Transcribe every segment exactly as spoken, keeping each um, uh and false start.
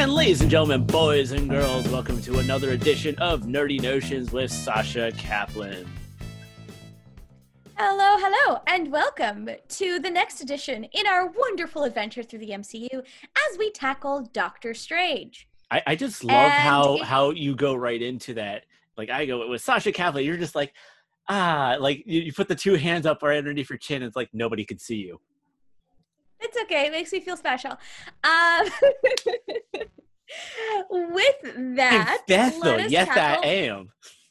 And ladies and gentlemen, boys and girls, welcome to another edition of Nerdy Notions with Sasha Kaplan. Hello, hello, and welcome to the next edition in our wonderful adventure through the M C U as we tackle Doctor Strange. I, I just love And how it- how you go right into that. Like I go with Sasha Kaplan, you're just like, ah, like you, you put the two hands up right underneath your chin. It's like nobody could see you. It's okay. It makes me feel special. Um, with that, I'm Bethel, let us yes tackle- I am.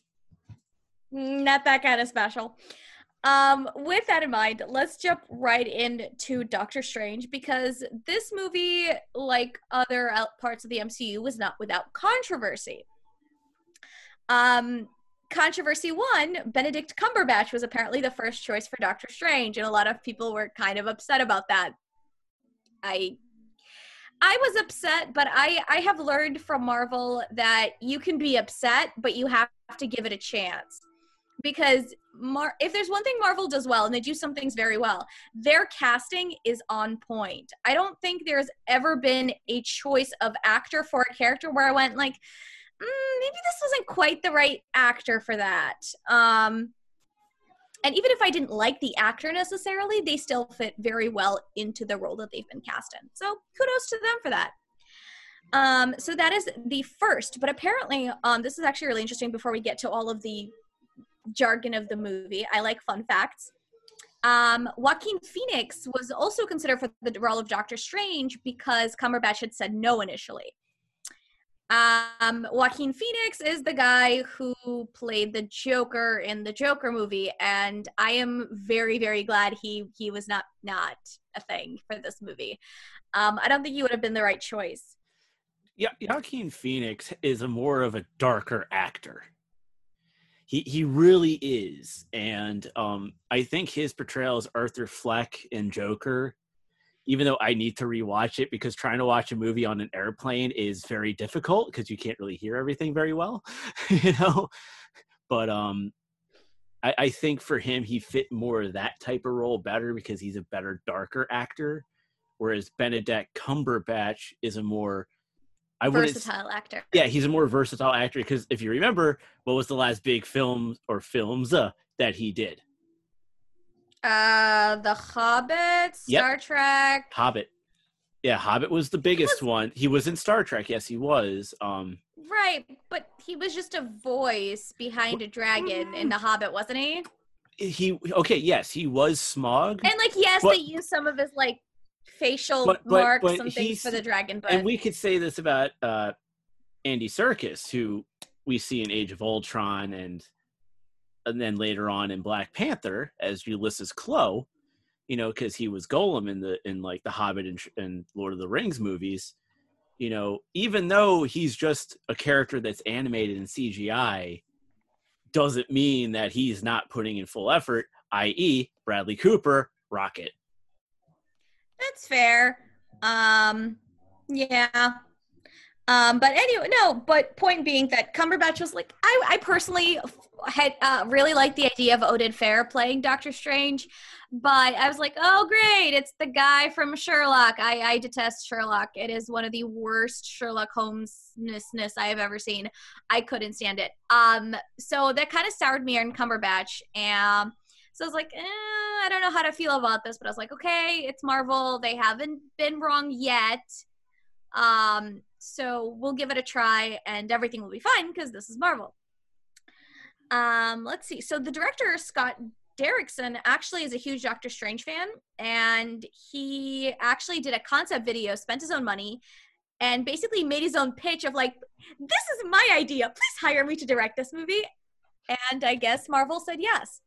Not that kind of special. Um, with that in mind, let's jump right into Doctor Strange, because this movie, like other parts of the M C U, was not without controversy. Um, controversy one, Benedict Cumberbatch was apparently the first choice for Doctor Strange, and a lot of people were kind of upset about that. I I was upset, but I, I have learned from Marvel that you can be upset, but you have to give it a chance. Because Mar- if there's one thing Marvel does well, and they do some things very well, their casting is on point. I don't think there's ever been a choice of actor for a character where I went like, mm, maybe this wasn't quite the right actor for that. Um, and even if I didn't like the actor necessarily, they still fit very well into the role that they've been cast in. So kudos to them for that. Um, so that is the first, but apparently, um, this is actually really interesting before we get to all of the jargon of the movie. I like fun facts. Um, Joaquin Phoenix was also considered for the role of Doctor Strange because Cumberbatch had said no initially. Um, Joaquin Phoenix is the guy who played the Joker in the Joker movie, and I am very, very glad he he was not not a thing for this movie. Um, I don't think he would have been the right choice. Yeah, Joaquin Phoenix is a more of a darker actor. He he really is, and um, I think his portrayal as Arthur Fleck in Joker, even though I need to rewatch it because trying to watch a movie on an airplane is very difficult because you can't really hear everything very well, you know. But um, I, I think for him, he fit more of that type of role better because he's a better, darker actor, whereas Benedict Cumberbatch is a more I versatile actor. Yeah, he's a more versatile actor because if you remember, what was the last big film or films uh, that he did? Uh, The Hobbit, Star Yep. Trek. Hobbit. Yeah, Hobbit was the biggest was, one. He was in Star Trek. Yes, he was. Um, right, but he was just a voice behind a dragon in The Hobbit, wasn't he? He okay, yes, he was Smaug. And like, yes, but, they used some of his like facial but, but, marks, but some things for the dragon. But and we could say this about uh, Andy Serkis, who we see in Age of Ultron, and and then later on in Black Panther as Ulysses Klaue. You know, because he was Gollum in the in like the Hobbit and, and Lord of the Rings movies. You know, even though he's just a character that's animated in C G I, doesn't mean that he's not putting in full effort. that is, Bradley Cooper, Rocket. That's fair. Um, yeah. Um, but anyway, no, but point being that Cumberbatch was like, I, I personally had uh, really liked the idea of Oded Fair playing Doctor Strange, but I was like, oh, great, it's the guy from Sherlock. I, I detest Sherlock. It is one of the worst Sherlock Holmes-ness I have ever seen. I couldn't stand it. Um, so that kind of soured me on Cumberbatch, and so I was like, eh, I don't know how to feel about this, but I was like, okay, it's Marvel. They haven't been wrong yet. Um, so we'll give it a try and everything will be fine because this is Marvel. Um, let's see. So the director, Scott Derrickson, actually is a huge Doctor Strange fan, and he actually did a concept video, spent his own money, and basically made his own pitch of like, this is my idea. Please hire me to direct this movie. And I guess Marvel said yes.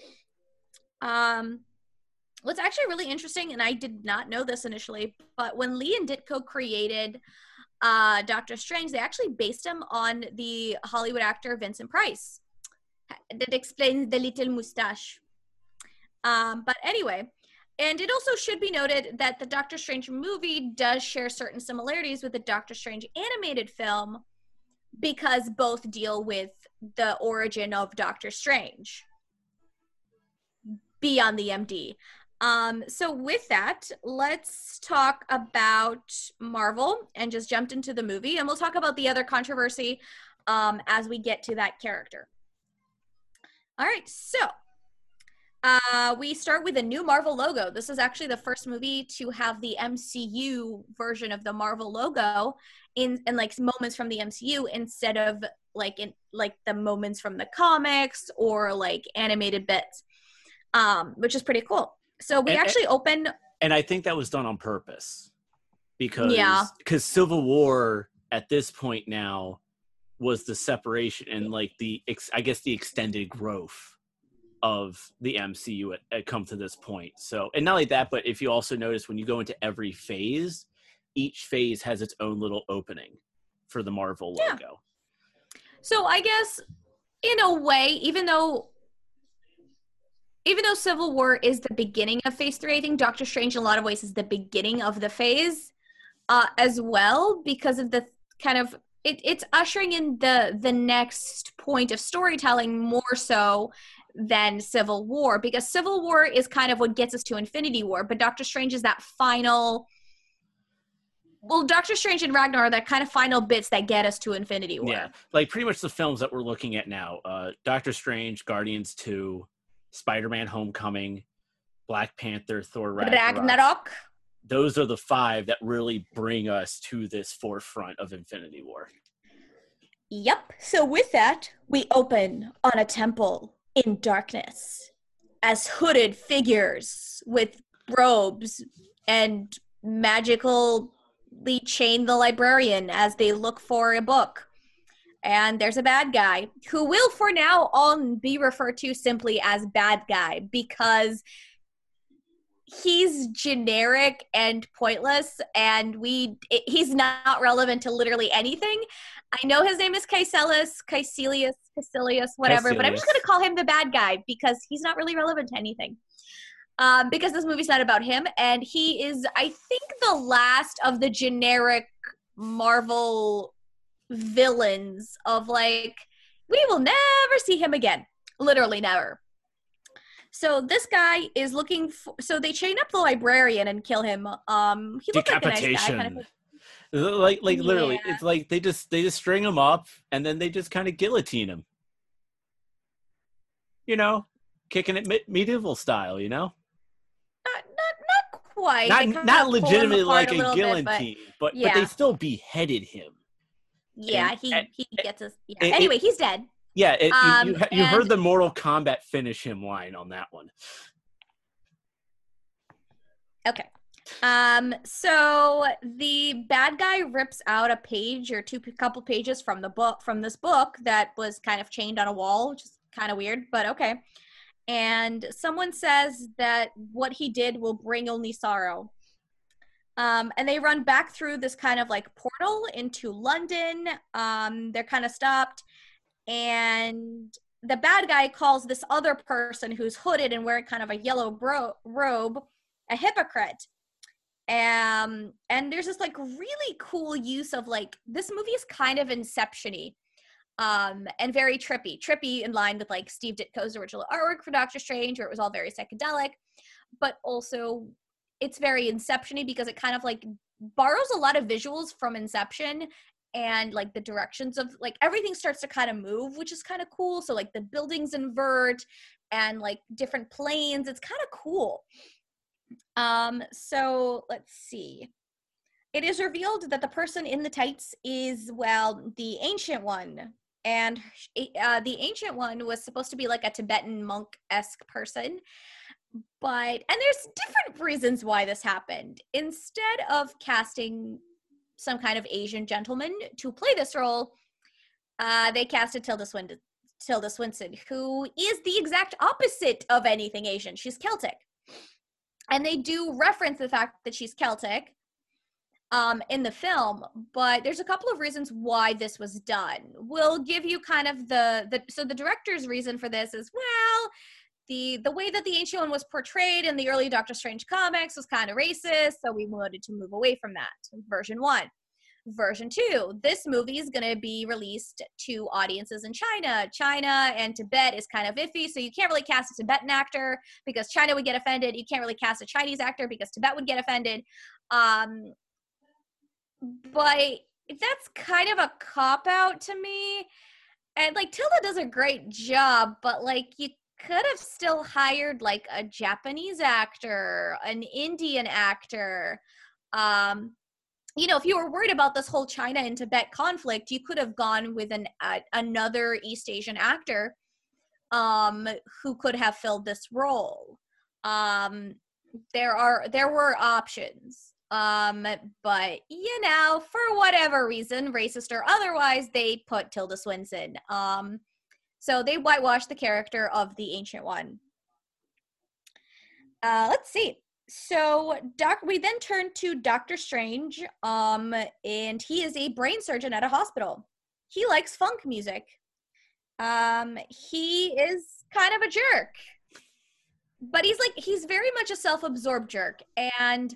Um, what's actually really interesting, and I did not know this initially, but when Lee and Ditko created uh, Doctor Strange, they actually based him on the Hollywood actor Vincent Price. That explains the little mustache. Um, but anyway, and it also should be noted that the Doctor Strange movie does share certain similarities with the Doctor Strange animated film because both deal with the origin of Doctor Strange beyond the M D. Um, so with that, let's talk about Marvel and just jumped into the movie, and we'll talk about the other controversy um, as we get to that character. All right, so uh, we start with a new Marvel logo. This is actually the first movie to have the M C U version of the Marvel logo in and like moments from the M C U instead of like in like the moments from the comics or like animated bits, um, which is pretty cool. So we and, actually open, and I think that was done on purpose because yeah, because Civil War at this point now was the separation and like the ex, I guess the extended growth of the M C U at, at come to this point. So, and not only that, but if you also notice when you go into every phase, each phase has its own little opening for the Marvel yeah. logo. So I guess in a way, even though even though Civil War is the beginning of phase three, I think Doctor Strange in a lot of ways is the beginning of the phase uh, as well, because of the kind of it, it's ushering in the the next point of storytelling more so than Civil War, because Civil War is kind of what gets us to Infinity War, but Doctor Strange is that final. Well, Doctor Strange and Ragnar are that kind of final bits that get us to Infinity War. Yeah, like pretty much the films that we're looking at now: uh, Doctor Strange, Guardians two, Spider-Man: Homecoming, Black Panther, Thor: Ragnarok. Ragnarok. Those are the five that really bring us to this forefront of Infinity War. Yep. So with that, we open on a temple in darkness as hooded figures with robes and magically chain the librarian as they look for a book. And there's a bad guy who will for now on be referred to simply as bad guy because he's generic and pointless, and we it, he's not relevant to literally anything. I know his name is Caecilius, Caecilius, Caecilius, whatever, Caecilius. but I'm just going to call him the bad guy because he's not really relevant to anything. Um, because this movie's not about him, and he is, I think, the last of the generic Marvel villains of like, we will never see him again. Literally never. So this guy is looking for, so they chain up the librarian and kill him. Um, he looked like a nice guy. Kind of like, like literally, yeah. it's like they just they just string him up and then they just kind of guillotine him. You know, kicking it me- medieval style. You know, not not not quite. not not legitimately like a, a guillotine, bit, but but, yeah. but they still beheaded him. Yeah, and, he and, he gets us. Yeah. It, anyway, it, he's dead. Yeah, it, um, you, you, you heard the Mortal Kombat finish him line on that one. Okay. Um, so the bad guy rips out a page or two couple pages from the book from this book that was kind of chained on a wall, which is kind of weird, but okay. And someone says that what he did will bring only sorrow. Um, and they run back through this kind of like portal into London. Um, they're kind of stopped, and the bad guy calls this other person who's hooded and wearing kind of a yellow bro- robe a hypocrite. Um, and there's this like really cool use of like, this movie is kind of Inception-y, um, and very trippy, trippy in line with like Steve Ditko's original artwork for Doctor Strange, where it was all very psychedelic, but also it's very Inception-y because it kind of like borrows a lot of visuals from Inception, and like the directions of like everything starts to kind of move, which is kind of cool. So like the buildings invert and like different planes. It's kind of cool. Um, so let's see. It is revealed that the person in the tights is, well, the Ancient One. And uh, the Ancient One was supposed to be like a Tibetan monk-esque person. But, and there's different reasons why this happened. Instead of casting some kind of Asian gentleman to play this role, uh, they casted Tilda Swinton, Tilda Swinton, who is the exact opposite of anything Asian. She's Celtic. And they do reference the fact that she's Celtic um, in the film, but there's a couple of reasons why this was done. We'll give you kind of the, the so the director's reason for this is, well, the the way that the Ancient One was portrayed in the early Doctor Strange comics was kind of racist, so we wanted to move away from that, version one. version two. This movie is going to be released to audiences in China. China and Tibet is kind of iffy, so you can't really cast a Tibetan actor because China would get offended. You can't really cast a Chinese actor because Tibet would get offended. Um, but that's kind of a cop-out to me. And, like, Tilda does a great job, but, like, you could have still hired, like, a Japanese actor, an Indian actor. Um, you know, if you were worried about this whole China and Tibet conflict, you could have gone with an uh, another East Asian actor um, who could have filled this role. Um, there are there were options. Um, but, you know, for whatever reason, racist or otherwise, they put Tilda Swinton. Um, so they whitewashed the character of the Ancient One. Uh, let's see. So doc, we then turn to Doctor Strange, um, and he is a brain surgeon at a hospital. He likes funk music. Um, he is kind of a jerk. But he's like, he's very much a self-absorbed jerk. And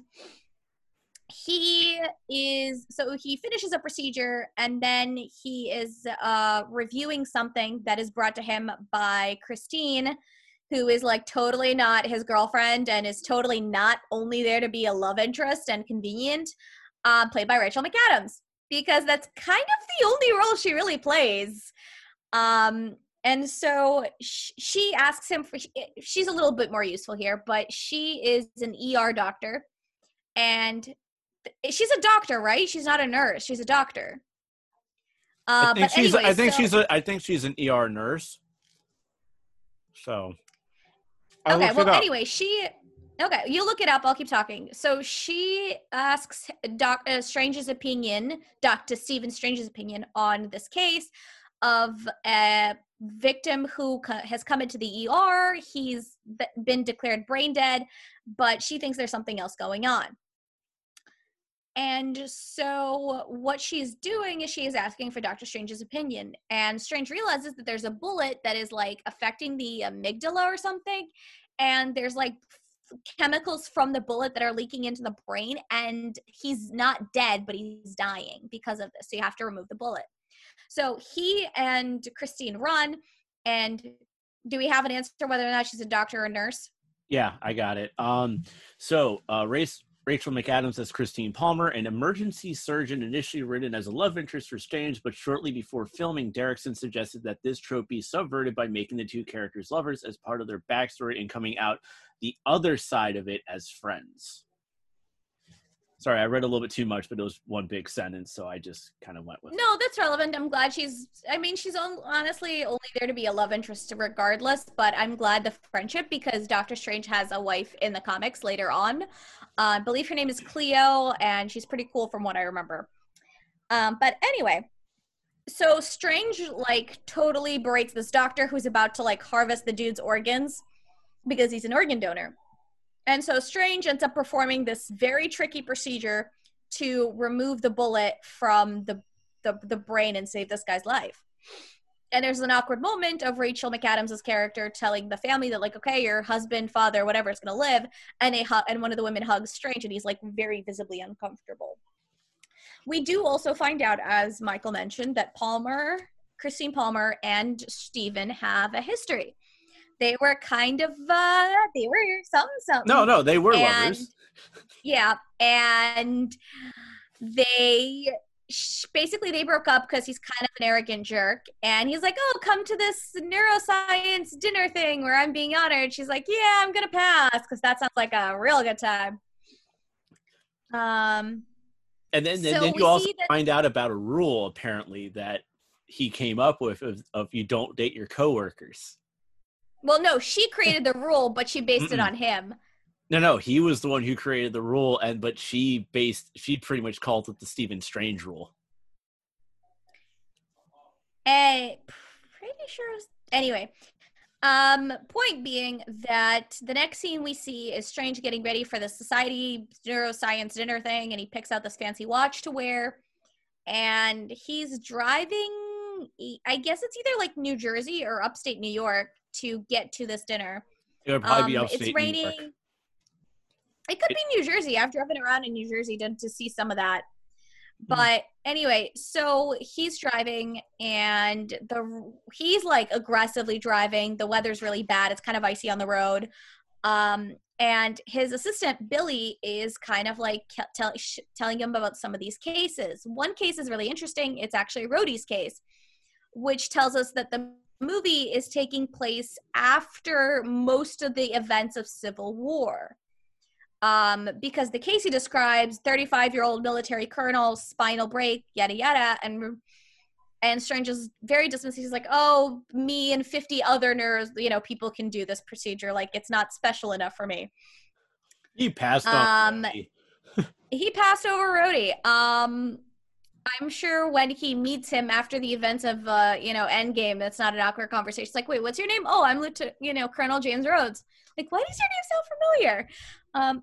he is, so he finishes a procedure and then he is uh, reviewing something that is brought to him by Christine, who is like totally not his girlfriend and is totally not only there to be a love interest and convenient, uh, played by Rachel McAdams, because that's kind of the only role she really plays. Um, and so sh- she asks him, for, she's a little bit more useful here, but she is an E R doctor, and she's a doctor, right? She's not a nurse. She's a doctor. Uh, I think but she's. anyway, I think so, she's a. I think she's an E R nurse. So. I okay. Well, it anyway, she. Okay, you look it up. I'll keep talking. So she asks Doc uh, Strange's opinion, Doctor Stephen Strange's opinion on this case of a victim who co- has come into the E R. He's been declared brain dead, but she thinks there's something else going on. And so what she's doing is she is asking for Doctor Strange's opinion. And Strange realizes that there's a bullet that is like affecting the amygdala or something. And there's like chemicals from the bullet that are leaking into the brain. And he's not dead, but he's dying because of this. So you have to remove the bullet. So he and Christine run. And do we have an answer whether or not she's a doctor or a nurse? Yeah, I got it. Um, so uh, race. Rachel McAdams as Christine Palmer, an emergency surgeon initially written as a love interest for Strange, but shortly before filming, Derrickson suggested that this trope be subverted by making the two characters lovers as part of their backstory and coming out the other side of it as friends. Sorry, I read a little bit too much, but it was one big sentence, so I just kind of went with it. No, that's relevant. I'm glad she's, I mean, she's on, honestly only there to be a love interest regardless, but I'm glad the friendship, because Doctor Strange has a wife in the comics later on. Uh, I believe her name is Cleo, and she's pretty cool from what I remember. Um, but anyway, so Strange, like, totally berates this doctor who's about to, like, harvest the dude's organs because he's an organ donor. And so Strange ends up performing this very tricky procedure to remove the bullet from the, the, the brain and save this guy's life. And there's an awkward moment of Rachel McAdams' character telling the family that, like, okay, your husband, father, whatever is going to live. And, a hu- and one of the women hugs Strange, and he's, like, very visibly uncomfortable. We do also find out, as Michael mentioned, that Palmer, Christine Palmer, and Stephen have a history. They were kind of, uh, they were something, something. No, no, they were and, lovers. Yeah, and they, basically they broke up because he's kind of an arrogant jerk. And he's like, oh, come to this neuroscience dinner thing where I'm being honored. She's like, yeah, I'm going to pass because that sounds like a real good time. Um, And then, so and then we you also see that- find out about a rule, apparently, that he came up with of, of you don't date your coworkers. Well, no, she created the rule, but she based Mm-mm. it on him. No, no, he was the one who created the rule, and but she based, she pretty much called it the Stephen Strange rule. And pretty sure. Anyway, um, point being that the next scene we see is Strange getting ready for the society neuroscience dinner thing, and he picks out this fancy watch to wear, and he's driving. I guess it's either like New Jersey or upstate New York to get to this dinner. It would probably um, be upstate it's raining. New York. It could be New Jersey. I've driven around in New Jersey to, to see some of that. But anyway, so he's driving and the he's like aggressively driving. The weather's really bad. It's kind of icy on the road. Um, and his assistant, Billy, is kind of like tell, sh- telling him about some of these cases. One case is really interesting. It's actually Rhodey's case, which tells us that the movie is taking place after most of the events of Civil War. Um, because the case he describes, thirty-five-year-old military colonel, spinal break, yada, yada, and and Strange is very dismissive. He's like, oh, me and fifty other nerds, you know, people can do this procedure. Like, it's not special enough for me. He passed on. Um, he passed over Rhodey. Um, I'm sure when he meets him after the events of, uh, you know, Endgame, that's not an awkward conversation. It's like, wait, what's your name? Oh, I'm Lieutenant, you know, Colonel James Rhodes. Like, why does your name sound familiar? Um,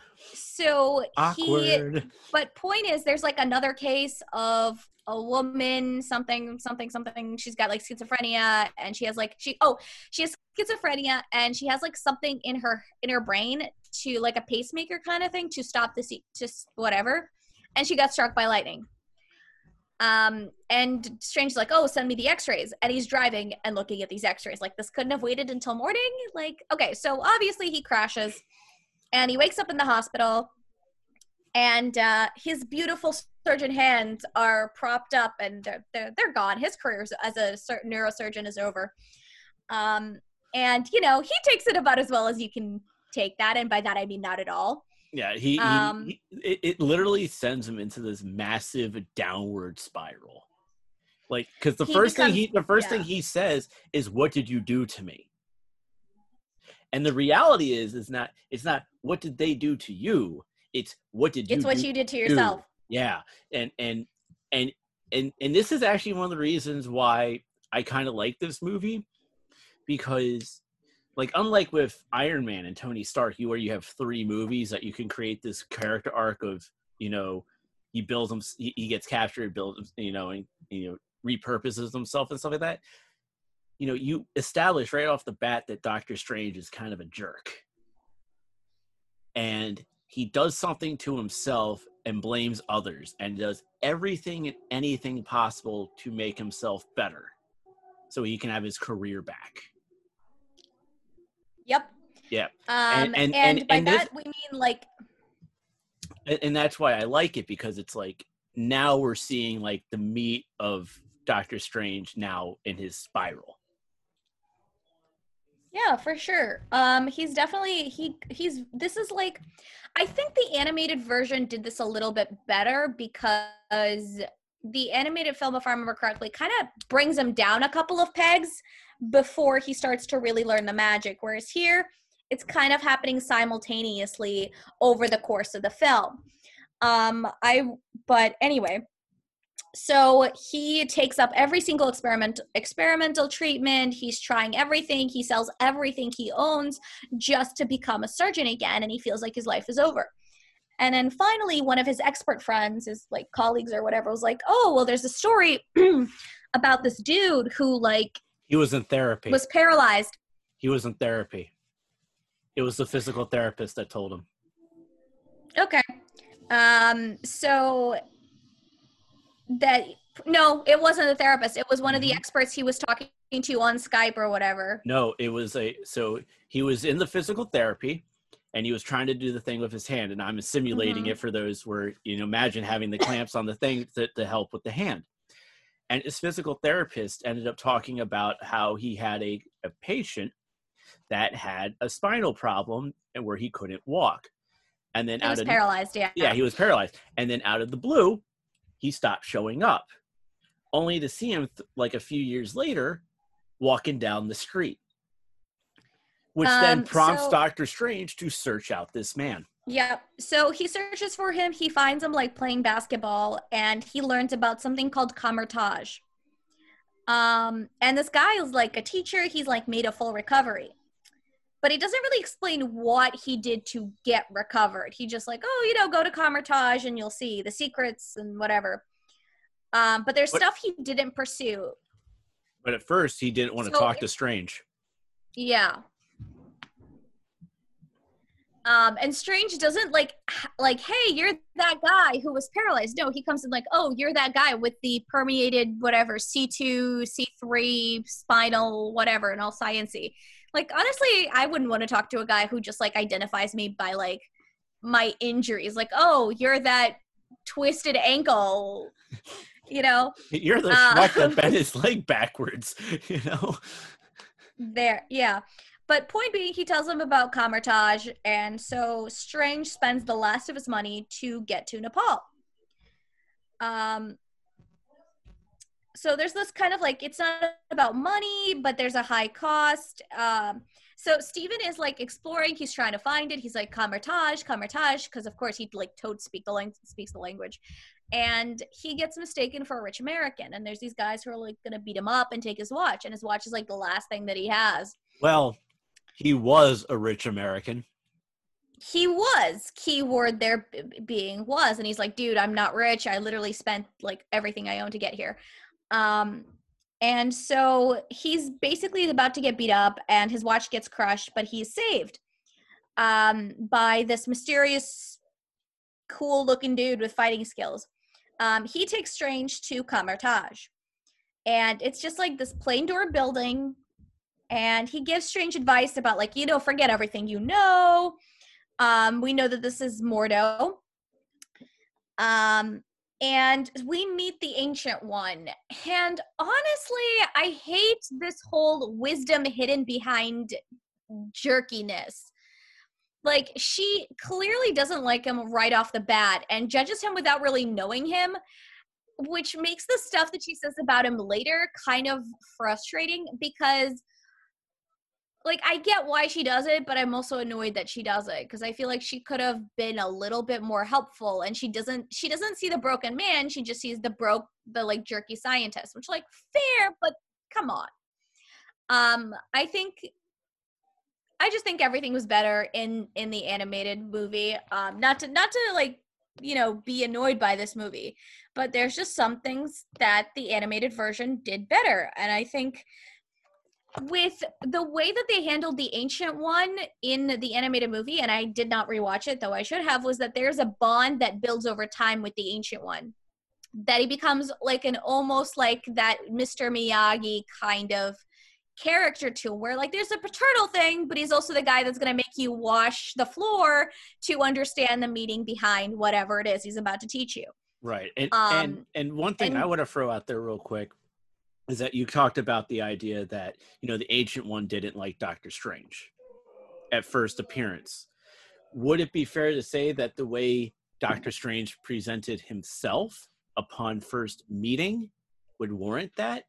so awkward. he, but point is, there's like another case of a woman, something, something, something. She's got like schizophrenia, and she has like she, oh, she has schizophrenia, and she has like something in her in her brain to like a pacemaker kind of thing to stop the just whatever, and she got struck by lightning. Um, and Strange's like, oh, send me the x-rays. And he's driving and looking at these x-rays. Like, this couldn't have waited until morning? Like, okay, so obviously he crashes. And he wakes up in the hospital. And uh, his beautiful surgeon hands are propped up. And they're, they're, they're gone. His career as a neurosurgeon is over. Um, and, you know, he takes it about as well as you can take that. And by that, I mean not at all. Yeah, he, um, he, he it, it literally sends him into this massive downward spiral. Like, because the first becomes, thing he the first yeah. thing he says is, "What did you do to me?" And the reality is, is not it's not what did they do to you. It's what did you? It's what do you did to you? yourself. Yeah, and and and and and this is actually one of the reasons why I kind of like this movie, because. Like, unlike with Iron Man and Tony Stark, you where you have three movies that you can create this character arc of, you know, he builds him, he, he gets captured, builds, you know, and, you know, repurposes himself and stuff like that. You know, you establish right off the bat that Doctor Strange is kind of a jerk. And he does something to himself and blames others and does everything and anything possible to make himself better so he can have his career back. Yep. Yeah. Um, and, and, and, and by and that, this, we mean like. And, and that's why I like it, because it's like now we're seeing like the meat of Doctor Strange now in his spiral. Yeah, for sure. Um, he's definitely, he, he's, this is like, I think the animated version did this a little bit better because the animated film, if I remember correctly, kind of brings him down a couple of pegs before he starts to really learn the magic. Whereas here, it's kind of happening simultaneously over the course of the film. Um, I, but anyway, so he takes up every single experiment, experimental treatment. He's trying everything. He sells everything he owns just to become a surgeon again. And he feels like his life is over. And then finally, one of his expert friends, his like colleagues or whatever, was like, oh, well, there's a story about this dude who like, he was in therapy. Was paralyzed. He was in therapy. It was the physical therapist that told him. Okay. Um, so that, no, it wasn't a therapist. It was one mm-hmm. of the experts he was talking to on Skype or whatever. No, it was a, so he was in the physical therapy and he was trying to do the thing with his hand. And I'm simulating mm-hmm. it for those where, you know, imagine having the clamps on the thing to, to help with the hand. And his physical therapist ended up talking about how he had a, a patient that had a spinal problem and where he couldn't walk. And then he out was of paralyzed, yeah. Yeah, he was paralyzed. And then out of the blue, he stopped showing up, only to see him th- like a few years later walking down the street, which um, then prompts so- Doctor Strange to search out this man. Yeah, so he searches for him, he finds him like playing basketball, and he learns about something called Kamar-Taj. Um, and this guy is like a teacher, he's like made a full recovery. But he doesn't really explain what he did to get recovered. He just like, oh, you know, go to Kamar-Taj and you'll see the secrets and whatever. Um, but there's but, stuff he didn't pursue. But at first, he didn't want to so talk it, to Strange. Yeah. Um, and Strange doesn't like, like, hey, you're that guy who was paralyzed. No, he comes in like, oh, you're that guy with the permeated whatever, C two, C three, spinal, whatever, and all science-y. Like, honestly, I wouldn't want to talk to a guy who just like identifies me by like my injuries. Like, oh, you're that twisted ankle, you know? You're the uh, Shrek that bent his leg backwards, you know? There, yeah. But point being, he tells him about Kamar-Taj, and so Strange spends the last of his money to get to Nepal. Um, so there's this kind of like, it's not about money, but there's a high cost. Um, so Steven is like exploring, he's trying to find it. He's like, Kamar-Taj, Kamar-Taj, because of course he like toad speak the lang- speaks the language. And he gets mistaken for a rich American. And there's these guys who are like going to beat him up and take his watch. And his watch is like the last thing that he has. Well, he was a rich American. He was. Keyword there being was. And he's like, dude, I'm not rich. I literally spent like everything I own to get here. Um, and so he's basically about to get beat up and his watch gets crushed, but he's saved um, by this mysterious, cool looking dude with fighting skills. Um, he takes Strange to Kamar-Taj. And it's just like this plain door building. And he gives Strange advice about like, you know, forget everything you know. Um, we know that this is Mordo. Um, and we meet the Ancient One. And honestly, I hate this whole wisdom hidden behind jerkiness. Like, she clearly doesn't like him right off the bat and judges him without really knowing him, which makes the stuff that she says about him later kind of frustrating because, like, I get why she does it, but I'm also annoyed that she does it because I feel like she could have been a little bit more helpful, and she doesn't she doesn't see the broken man, she just sees the broke, the, like, jerky scientist, which, like, fair, but come on. Um, I think... I just think everything was better in, in the animated movie. Um, not to, not to like, you know, be annoyed by this movie, but there's just some things that the animated version did better. And I think with the way that they handled the Ancient One in the animated movie, and I did not rewatch it, though I should have, was that there's a bond that builds over time with the Ancient One. That he becomes like an almost like that Mister Miyagi kind of character to him, where like there's a paternal thing, but he's also the guy that's going to make you wash the floor to understand the meaning behind whatever it is he's about to teach you. Right. And Um, and, and one thing and- I want to throw out there real quick is that you talked about the idea that, you know, the Ancient One didn't like Doctor Strange at first appearance. Would it be fair to say that the way Doctor Strange presented himself upon first meeting would warrant that?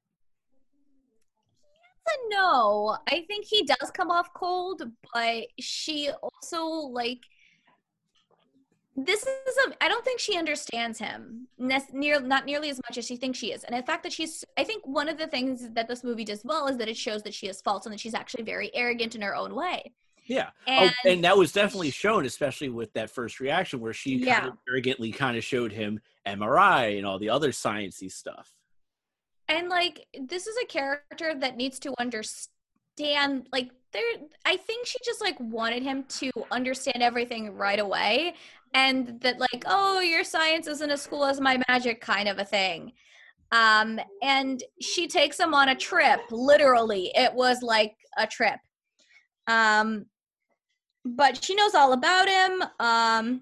No, I think he does come off cold, but she also, like, this is a, I don't think she understands him ne- near, not nearly as much as she thinks she is. And the fact that she's, I think one of the things that this movie does well is that it shows that she has faults and that she's actually very arrogant in her own way. Yeah. And, oh, and that was definitely shown, especially with that first reaction where she Yeah. kind of arrogantly kind of showed him M R I and all the other sciencey stuff. And, like, this is a character that needs to understand, like, there, I think she just, like, wanted him to understand everything right away. And that, like, oh, your science isn't as cool as my magic kind of a thing. Um, and she takes him on a trip. Literally, it was like a trip. Um, but she knows all about him. Um,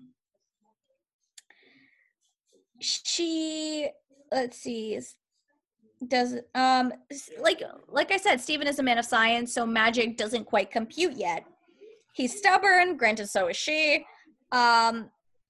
she, let's see, does um like like I said, Steven is a man of science, so magic doesn't quite compute yet. He's stubborn, granted so is she. Um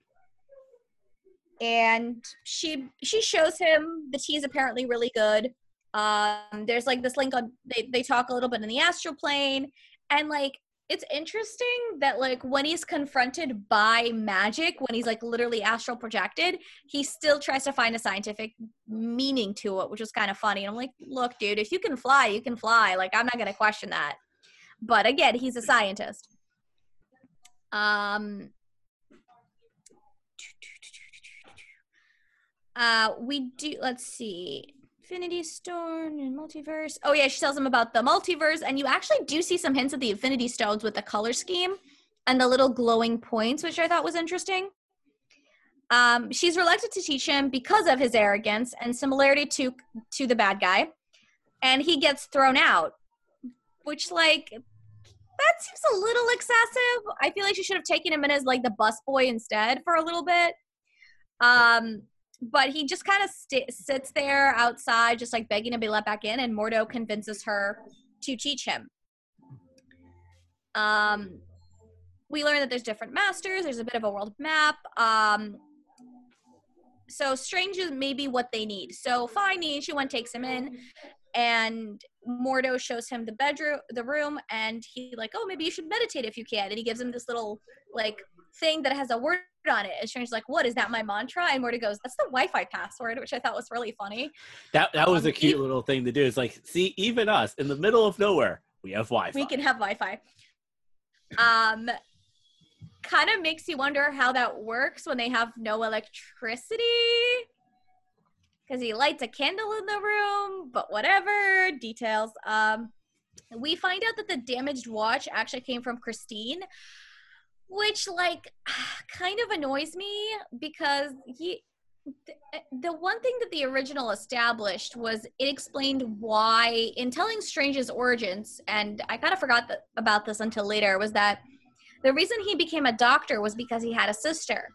and she she shows him the tea is apparently really good. Um there's like this link on they, they talk a little bit in the astral plane, and like it's interesting that like when he's confronted by magic, when he's like literally astral projected, he still tries to find a scientific meaning to it, which is kind of funny. And I'm like, look, dude, if you can fly, you can fly. Like, I'm not going to question that. But again, he's a scientist. Um, uh, we do, let's see. Infinity Stone and multiverse. Oh yeah, she tells him about the multiverse, and you actually do see some hints of the Infinity Stones with the color scheme and the little glowing points, which I thought was interesting. Um, she's reluctant to teach him because of his arrogance and similarity to to the bad guy, and he gets thrown out, which, like, that seems a little excessive. I feel like she should have taken him in as, like, the busboy instead for a little bit. Um, but he just kind of st- sits there outside, just, like, begging to be let back in, and Mordo convinces her to teach him. Um, we learn that there's different masters. There's a bit of a world map. Um, so Strange is maybe what they need. So fine, the Ancient One takes him in, and Mordo shows him the bedroom, the room, and he like, oh, maybe you should meditate if you can. And he gives him this little like thing that has a word on it. And Strange's like, what, is that my mantra? And Mordo goes, that's the Wi-Fi password, which I thought was really funny. That that was um, a cute he, little thing to do. It's like, see, even us in the middle of nowhere, we have Wi-Fi. We can have Wi-Fi. Um, kind of makes you wonder how that works when they have no electricity. Because he lights a candle in the room, but whatever, details. Um, we find out that the damaged watch actually came from Christine, which, like, kind of annoys me because he, th- the one thing that the original established was it explained why, in telling Strange's origins, and I kind of forgot th- about this until later, was that the reason he became a doctor was because he had a sister.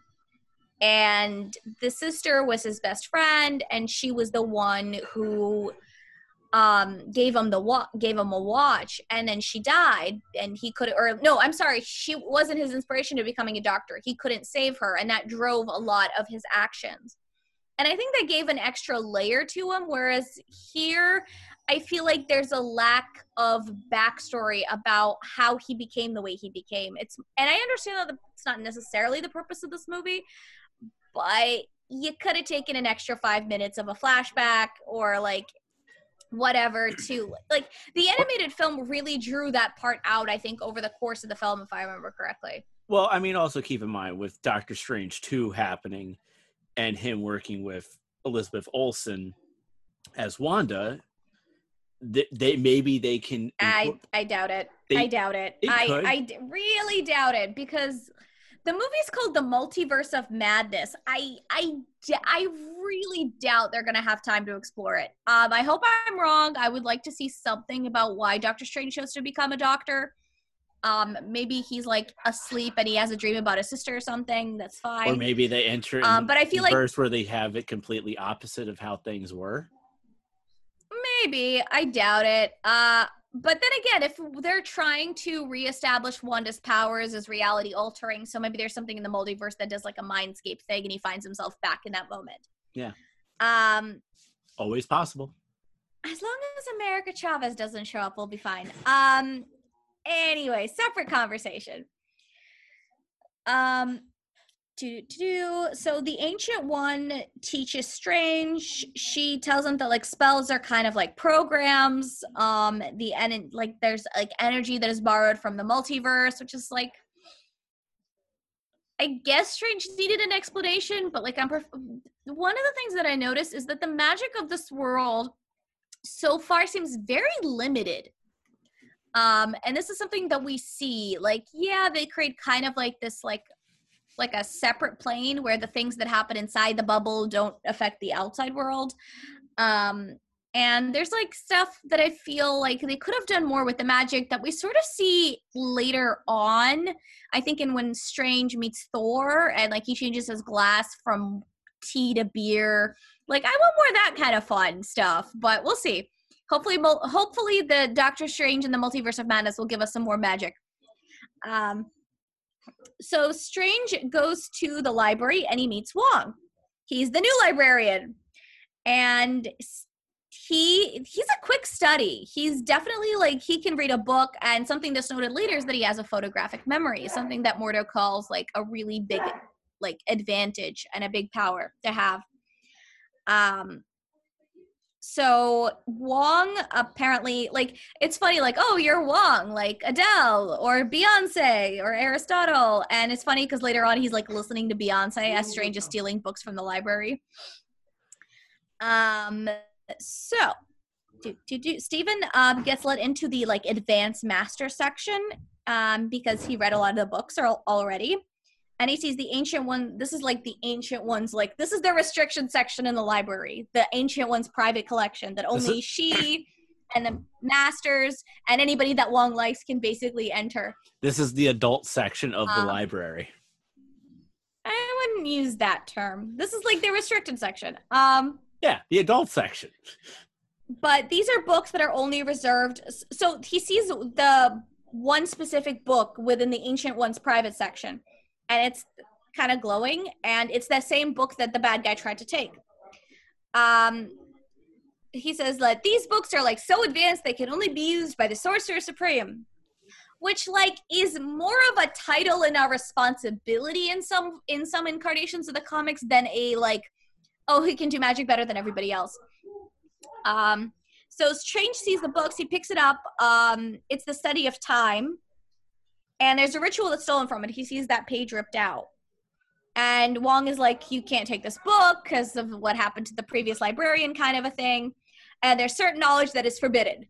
And the sister was his best friend, and she was the one who um, gave him the wa- gave him a watch, and then she died, and he could, or no, I'm sorry, she wasn't his inspiration to becoming a doctor. He couldn't save her, and that drove a lot of his actions. And I think that gave an extra layer to him, whereas here, I feel like there's a lack of backstory about how he became the way he became. It's, and I understand that it's not necessarily the purpose of this movie, but you could have taken an extra five minutes of a flashback or like whatever to like the animated film really drew that part out, I think, over the course of the film, if I remember correctly. Well, I mean, also keep in mind with Doctor Strange two happening and him working with Elizabeth Olsen as Wanda, they, they maybe they can. I I doubt it. They, I doubt it. it I could. I really doubt it because the movie's called The Multiverse of Madness. I I I really doubt they're gonna have time to explore it. Um, I hope I'm wrong. I would like to see something about why Doctor Strange chose to become a doctor. Um, maybe he's like asleep and he has a dream about his sister or something. That's fine. Or maybe they enter in um, but I feel the like verse where they have it completely opposite of how things were. Maybe. I doubt it. Uh, but then again, if they're trying to reestablish Wanda's powers as reality altering, so maybe there's something in the multiverse that does like a mindscape thing and he finds himself back in that moment. Yeah. Um, Always possible. As long as America Chavez doesn't show up, we'll be fine. Um, anyway, separate conversation. Um, Do, do, do. So the Ancient One teaches Strange. She tells him that like spells are kind of like programs. Um, the en- like there's like energy that is borrowed from the multiverse, which is like, I guess Strange needed an explanation, but like I'm. Perf- one of the things that I noticed is that the magic of this world so far seems very limited. Um, and this is something that we see. Like, yeah, they create kind of like this like. like a separate plane where the things that happen inside the bubble don't affect the outside world. Um, and there's like stuff that I feel like they could have done more with the magic that we sort of see later on. I think in when Strange meets Thor and like he changes his glass from tea to beer. Like I want more of that kind of fun stuff, but we'll see. Hopefully, hopefully the Doctor Strange and the Multiverse of Madness will give us some more magic. Um, So Strange goes to the library and he meets Wong. He's the new librarian. And he he's a quick study. He's definitely like he can read a book, and something that's noted later is that he has a photographic memory, something that Mordo calls like a really big like advantage and a big power to have. Um So Wong apparently, like, it's funny, like, oh, you're Wong, like Adele or Beyonce or Aristotle. And it's funny because later on he's, like, listening to Beyonce as Strange is stealing books from the library. Um, so, do, do, do, Stephen um, gets let into the, like, advanced master section. um, because he read a lot of the books al- already. And he sees the Ancient One. This is like the Ancient One's, like, this is the restriction section in the library. The Ancient One's private collection that only she and the masters and anybody that Wong likes can basically enter. This is the adult section of the um, library. I wouldn't use that term. This is like the restricted section. Um, yeah, the adult section. But these are books that are only reserved. So he sees the one specific book within the Ancient One's private section. And it's kind of glowing, and it's that same book that the bad guy tried to take. Um, he says that these books are like so advanced they can only be used by the Sorcerer Supreme, which like is more of a title and a responsibility in some in some incarnations of the comics than a like, oh, he can do magic better than everybody else. Um, so Strange sees the books, he picks it up. Um, it's the study of time. And there's a ritual that's stolen from it. He sees that page ripped out. And Wong is like, you can't take this book because of what happened to the previous librarian, kind of a thing. And there's certain knowledge that is forbidden.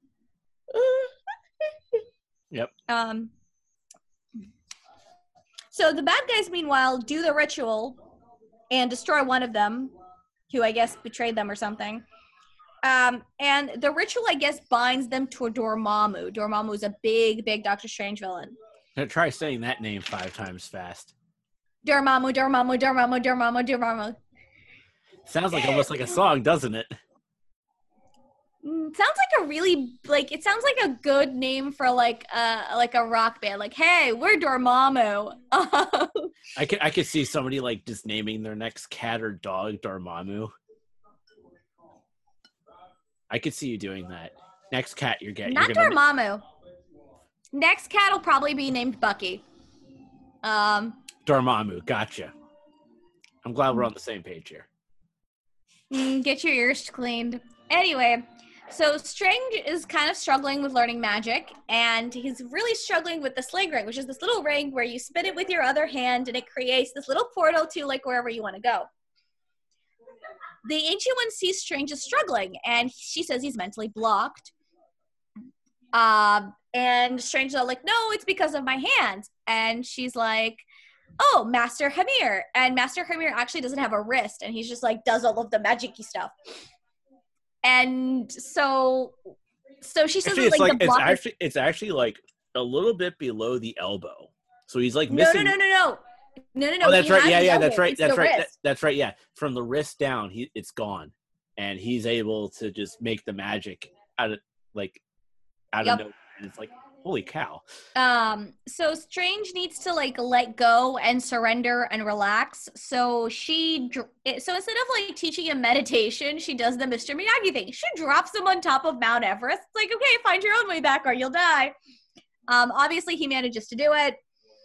Yep. Um. So the bad guys, meanwhile, do the ritual and destroy one of them, who I guess betrayed them or something. Um, and the ritual, I guess, binds them to Dormammu. Dormammu is a big, big Doctor Strange villain. Now try saying that name five times fast. Dormammu, Dormammu, Dormammu, Dormammu, Dormammu. Sounds like almost like a song, doesn't it? Sounds like a really, like, it sounds like a good name for, like, uh, like a rock band. Like, hey, we're Dormammu. I could, I could see somebody, like, just naming their next cat or dog Dormammu. I could see you doing that. Next cat you're getting. Not you're Dormammu. Na- Next cat will probably be named Bucky. Um, Dormammu, gotcha. I'm glad we're on the same page here. Get your ears cleaned. Anyway, so Strange is kind of struggling with learning magic, and he's really struggling with the sling ring, which is this little ring where you spin it with your other hand, and it creates this little portal to, like, wherever you want to go. The Ancient One sees Strange is struggling, and she says he's mentally blocked. Um, and Strange is all like, no, it's because of my hands. And she's like, oh, Master Hamir. And Master Hamir actually doesn't have a wrist, and he's just like, does all of the magic-y stuff. And so, so she says, actually, it's like, like the it's block actually it's actually like a little bit below the elbow. So he's like no, missing. no, no, no, no. No, no, no. Oh, that's he right. has Yeah, the yeah, elbow. that's right. It's That's the right. That, wrist. that's right. Yeah, from the wrist down, he it's gone, and he's able to just make the magic out of like out Yep. of nowhere. And it's like, holy cow. Um, so Strange needs to like let go and surrender and relax. So she, so instead of like teaching him meditation, she does the Mister Miyagi thing. She drops him on top of Mount Everest. It's like, okay, find your own way back or you'll die. Um, obviously he manages to do it.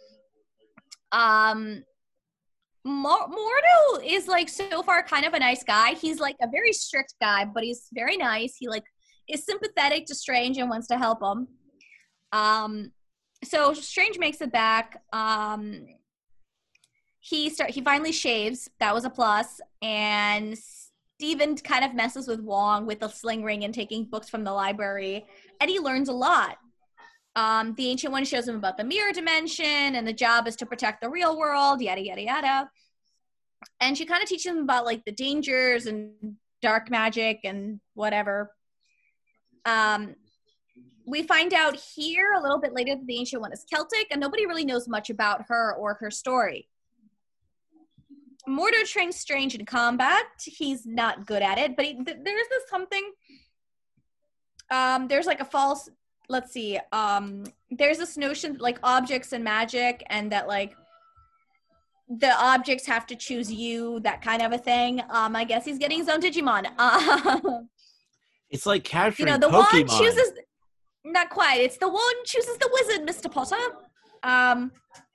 Um, Mor- Mordo is like so far kind of a nice guy. He's like a very strict guy, but he's very nice. He like is sympathetic to Strange and wants to help him. Um, so Strange makes it back. Um, he start he finally shaves. That was a plus. And Steven kind of messes with Wong with the sling ring and taking books from the library, and he learns a lot. Um, the Ancient One shows him about the mirror dimension, and the job is to protect the real world, yada, yada, yada. And she kind of teaches him about, like, the dangers and dark magic and whatever. Um, we find out here a little bit later that the Ancient One is Celtic, and nobody really knows much about her or her story. Mordo trains Strange in combat. He's not good at it, but he, th- there's this something. Um, there's, like, a false... Let's see, um, there's this notion that, like, objects and magic, and that, like, the objects have to choose you, that kind of a thing. Um, I guess he's getting his own Digimon. Uh, it's like capturing you know, the Pokemon. one chooses, not quite, it's the one chooses the wizard, Mister Potter. Um,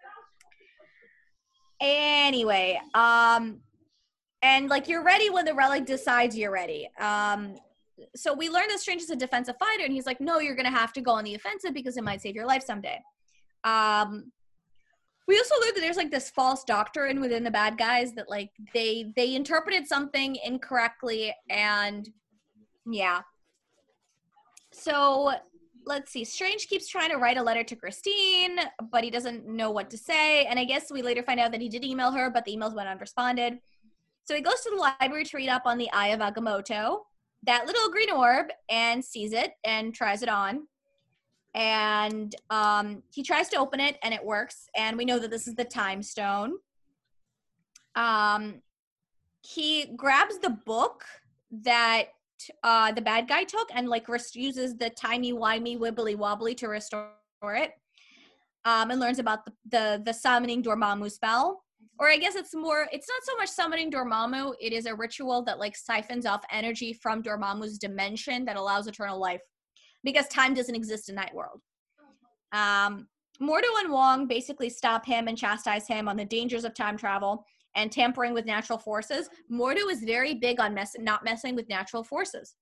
anyway, um, and, like, you're ready when the relic decides you're ready. Um, So we learned that Strange is a defensive fighter, and he's like, no, you're going to have to go on the offensive because it might save your life someday. Um, we also learned that there's, like, this false doctrine within the bad guys that, like, they they interpreted something incorrectly, and, yeah. So let's see. Strange keeps trying to write a letter to Christine, but he doesn't know what to say. And I guess we later find out that he did email her, but the emails went unresponded. So he goes to the library to read up on the Eye of Agamotto, that little green orb, and sees it and tries it on. And um, he tries to open it, and it works. And we know that this is the Time Stone. Um, he grabs the book that uh, the bad guy took and, like, rest- uses the timey-wimey wibbly-wobbly to restore it. Um, and learns about the, the, the summoning Dormammu spell. Or I guess it's more, it's not so much summoning Dormammu, it is a ritual that, like, siphons off energy from Dormammu's dimension that allows eternal life. Because time doesn't exist in Night World. Um, Mordo and Wong basically stop him and chastise him on the dangers of time travel and tampering with natural forces. Mordo is very big on mess- not messing with natural forces.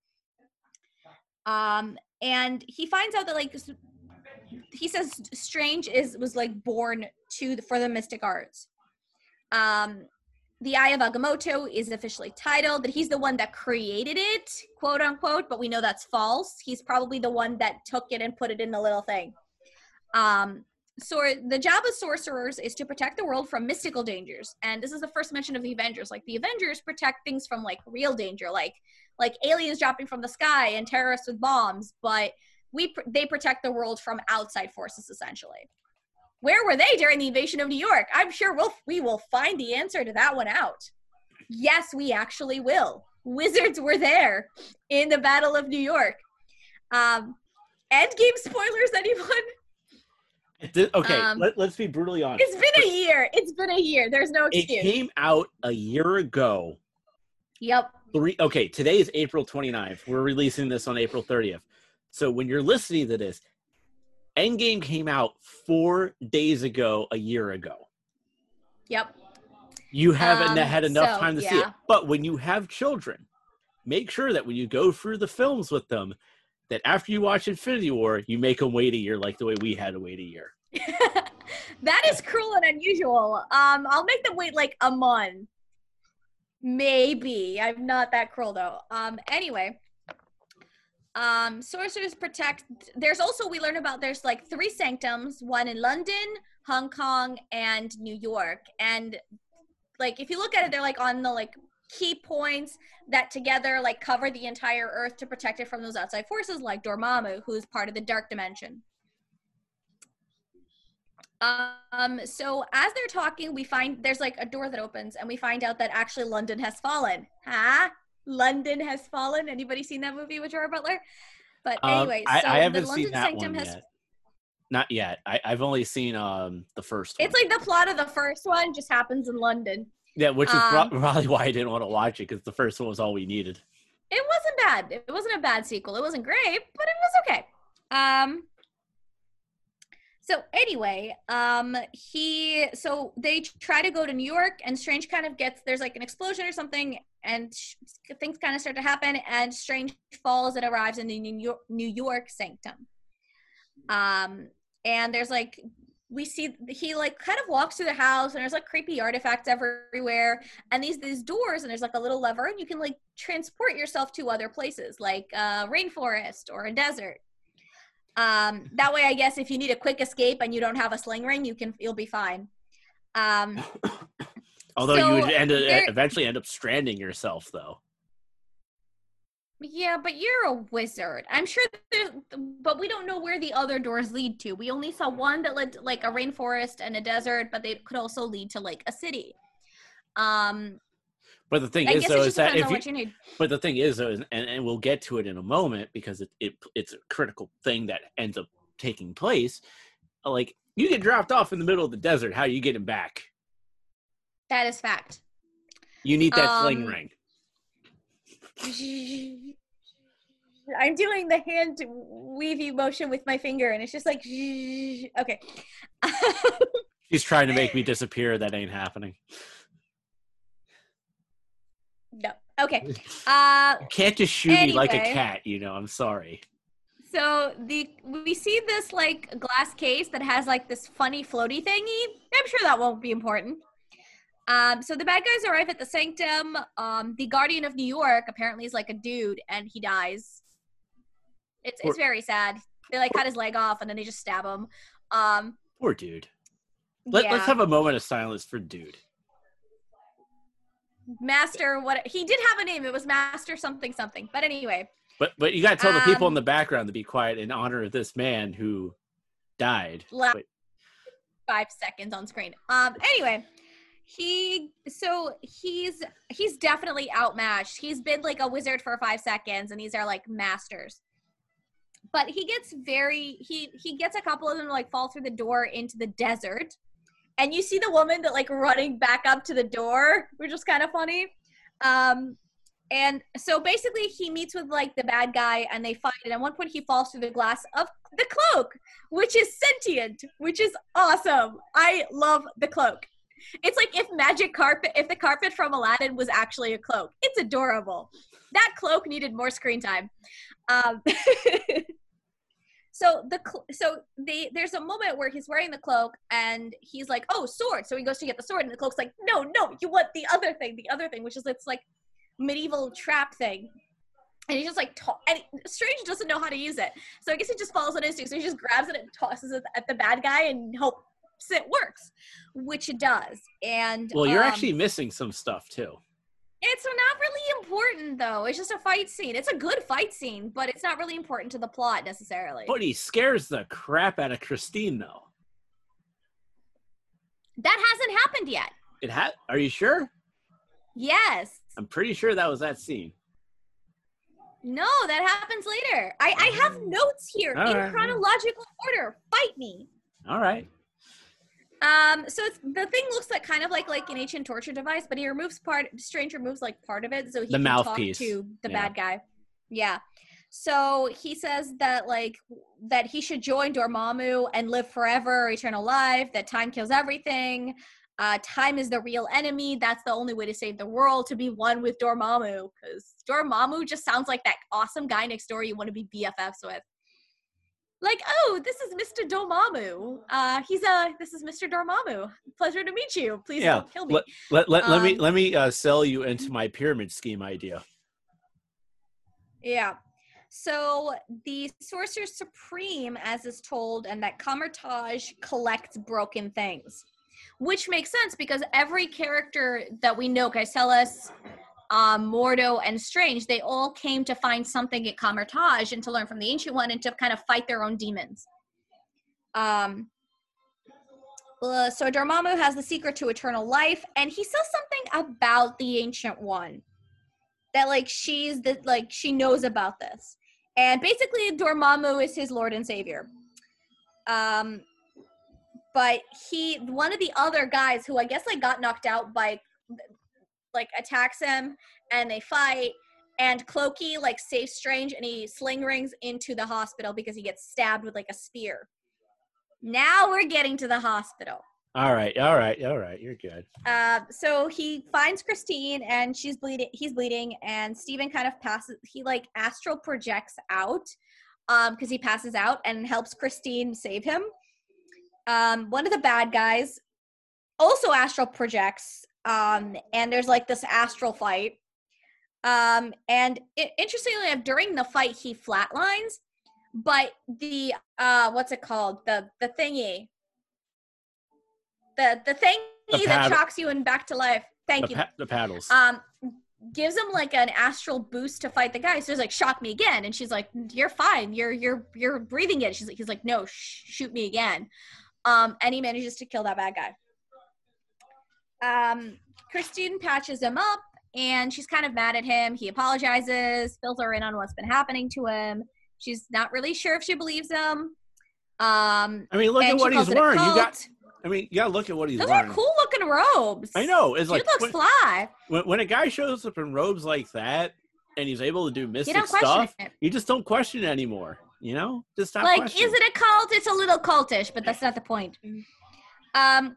Um, and he finds out that, like, he says Strange is was, like, born to the, for the mystic arts. Um, the Eye of Agamotto is officially titled that he's the one that created it, quote unquote, but we know that's false. He's probably the one that took it and put it in the little thing. Um, so the job of sorcerers is to protect the world from mystical dangers. And this is the first mention of the Avengers. Like, the Avengers protect things from, like, real danger, like like aliens dropping from the sky and terrorists with bombs, but we they protect the world from outside forces, essentially. Where were they during the invasion of New York? I'm sure we'll, we will find the answer to that one out. Yes, we actually will. Wizards were there in the Battle of New York. Um, Endgame spoilers, anyone? It did, okay, um, let, let's be brutally honest. It's been a year. It's been a year. There's no excuse. It came out a year ago. Yep. Three, okay, today is April twenty-ninth. We're releasing this on April thirtieth. So when you're listening to this, Endgame came out four days ago, a year ago. Yep. You haven't um, had enough so, time to yeah. see it. But when you have children, make sure that when you go through the films with them, that after you watch Infinity War, you make them wait a year like the way we had to wait a year. That is cruel and unusual. Um, I'll make them wait like a month. Maybe. I'm not that cruel, though. Um, anyway. Um, sorcerers protect, there's also, we learn about, there's like three sanctums, one in London, Hong Kong, and New York. And like, if you look at it, they're like on the like key points that together like cover the entire earth to protect it from those outside forces like Dormammu, who's part of the dark dimension. Um, so as they're talking, we find there's like a door that opens and we find out that actually London has fallen. Huh? London has fallen. Anybody seen that movie with Gerard Butler? But anyway, um, I, so I haven't the London seen that Sanctum one has. Yet. Not yet. I, I've only seen um the first one. It's like the plot of the first one just happens in London. Yeah, which is um, probably why I didn't want to watch it because the first one was all we needed. It wasn't bad. It wasn't a bad sequel. It wasn't great, but it was okay. Um. So anyway, um, he, so they try to go to New York and Strange kind of gets, there's like an explosion or something and sh- things kind of start to happen and Strange falls and arrives in the New York, New York sanctum. Um, and there's like, we see, he like kind of walks through the house and there's like creepy artifacts everywhere and these, these doors and there's like a little lever and you can like transport yourself to other places like a rainforest or a desert. Um, that way, I guess if you need a quick escape and you don't have a sling ring, you can, you'll be fine. Um, Although so you would end up, there, eventually end up stranding yourself, though. Yeah, but you're a wizard. I'm sure there's, but we don't know where the other doors lead to. We only saw one that led to like a rainforest and a desert, but they could also lead to like a city. Um, But the thing I is, guess though, it is just that depends if on you, what you need. but the thing is, though, is, and, and we'll get to it in a moment because it, it it's a critical thing that ends up taking place. Like you get dropped off in the middle of the desert, how are you getting back? That is fact. You need that um, sling ring. I'm doing the hand weavy motion with my finger, and it's just like okay. She's trying to make me disappear. That ain't happening. No. Okay. Uh, you can't just shoot anyway, me like a cat, you know. I'm sorry. So the we see this like glass case that has like this funny floaty thingy. I'm sure that won't be important. Um, so the bad guys arrive at the sanctum. Um, the Guardian of New York apparently is like a dude, and he dies. It's poor, it's very sad. They like cut his leg off and then they just stab him. Um, Poor dude. Let, yeah. Let's have a moment of silence for dude. Master, what he did have a name. It was Master something something. But anyway. But but you got to tell the people um, in the background to be quiet in honor of this man who died. Last Wait. five seconds on screen. Um. Anyway, he so he's he's definitely outmatched. He's been like a wizard for five seconds, and these are like masters. But he gets very he he gets a couple of them to like fall through the door into the desert. And you see the woman that like running back up to the door, which is kind of funny. Um, and so basically he meets with like the bad guy and they fight. And at one point he falls through the glass of the cloak, which is sentient, which is awesome. I love the cloak. It's like if magic carpet, if the carpet from Aladdin was actually a cloak. It's adorable. That cloak needed more screen time. Um, So the so they there's a moment where he's wearing the cloak and he's like, oh, sword. So he goes to get the sword and the cloak's like, no, no, you want the other thing, the other thing, which is it's like medieval trap thing. And he's just like, to- and Strange doesn't know how to use it. So I guess he just follows on instinct. So he just grabs it and tosses it at the bad guy and hopes it works, which it does. And well, you're um, actually missing some stuff too. It's not really important, though. It's just a fight scene. It's a good fight scene, but it's not really important to the plot, necessarily. But he scares the crap out of Christine, though. That hasn't happened yet. It ha- Are you sure? Yes. I'm pretty sure that was that scene. No, that happens later. I, I have notes here All in right. chronological order. Fight me. All right. Um, so it's, the thing looks like kind of like like an ancient torture device, but he removes part. Strange removes like part of it, so he The can mouthpiece. talk to the Yeah. bad guy. Yeah. So he says that like that he should join Dormammu and live forever, eternal life. That time kills everything. Uh, time is the real enemy. That's the only way to save the world. To be one with Dormammu, because Dormammu just sounds like that awesome guy next door you want to be B F Fs with. Like, oh, this is Mister Dormammu. Uh, he's a. This is Mister Dormammu. Pleasure to meet you. Please Yeah. don't kill me. Let let, let, Um, let me let me uh, sell you into my pyramid scheme idea. Yeah. So the Sorcerer Supreme, as is told, and that Kamar-Taj collects broken things, which makes sense because every character that we know, Caecilius, um, Mordo, and Strange, they all came to find something at Kamar-Taj and to learn from the Ancient One and to kind of fight their own demons. Um. Uh, so Dormammu has the secret to eternal life, and he says something about the Ancient One. That like she's the like she knows about this, and basically Dormammu is his lord and savior. Um, but he one of the other guys who I guess like got knocked out by like attacks him, and they fight, and Clokey like saves Strange, and he sling rings into the hospital because he gets stabbed with like a spear. Now we're getting to the hospital. All right, all right, all right. You're good. Uh, so he finds Christine and she's bleeding. He's bleeding, and Steven kind of passes. He like astral projects out, um, because he passes out and helps Christine save him. Um, one of the bad guys also astral projects, um, and there's like this astral fight. Um, and it, interestingly enough, during the fight, he flatlines, but the uh, what's it called? The the thingy. The the thingy The that pad- shocks you and back to life. Thank The, you. pa- the paddles. Um, gives him like an astral boost to fight the guy. So he's like, shock me again, and she's like, you're fine. You're you're you're breathing it. She's like, he's like, no, sh- shoot me again. Um, and he manages to kill that bad guy. Um, Christine patches him up, and she's kind of mad at him. He apologizes, fills her in on what's been happening to him. She's not really sure if she believes him. Um, I mean, look at and what she calls he's it a wearing. You cult. got. I mean, you gotta look at what he's Those wearing. are cool looking robes. I know. It's Dude like looks when, fly. when when a guy shows up in robes like that and he's able to do You mystic don't question stuff, it. you just don't question it anymore. You know, just stop Like, questioning. is it a cult? It's a little cultish, but that's not the point. Um.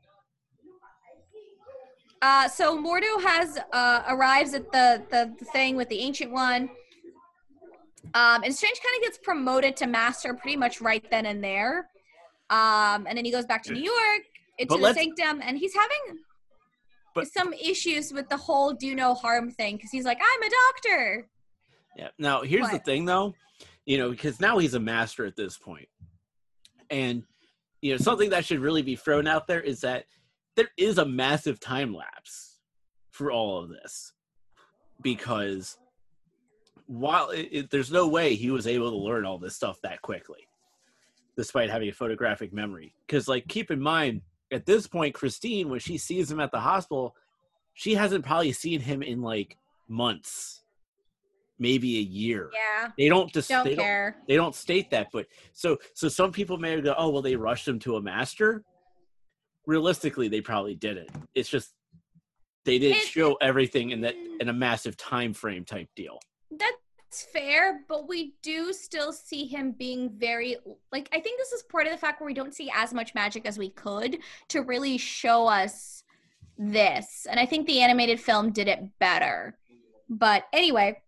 Uh, so Mordo has uh, arrives at the, the the thing with the Ancient One. Um, and Strange kind of gets promoted to Master pretty much right then and there. Um, and then he goes back to New York, into But the let's- Sanctum, and he's having But- some issues with the whole do no harm thing because he's like, I'm a doctor. Yeah. Now, here's the What? thing, though. you know, because now he's a master at this point. And, you know, something that should really be thrown out there is that there is a massive time lapse for all of this, because while it, it, there's no way he was able to learn all this stuff that quickly, despite having a photographic memory. Because, like, keep in mind, at this point, Christine, when she sees him at the hospital, she hasn't probably seen him in, like, months, maybe a year. Yeah. They don't just Don't they care. don't they don't state that, but so so some people may go, oh well, they rushed him to a master. Realistically, they probably didn't. It's just they didn't It- show everything in that in a massive time frame type deal. That's fair, but we do still see him being very, like, I think this is part of the fact where we don't see as much magic as we could to really show us this. And I think the animated film did it better. But anyway,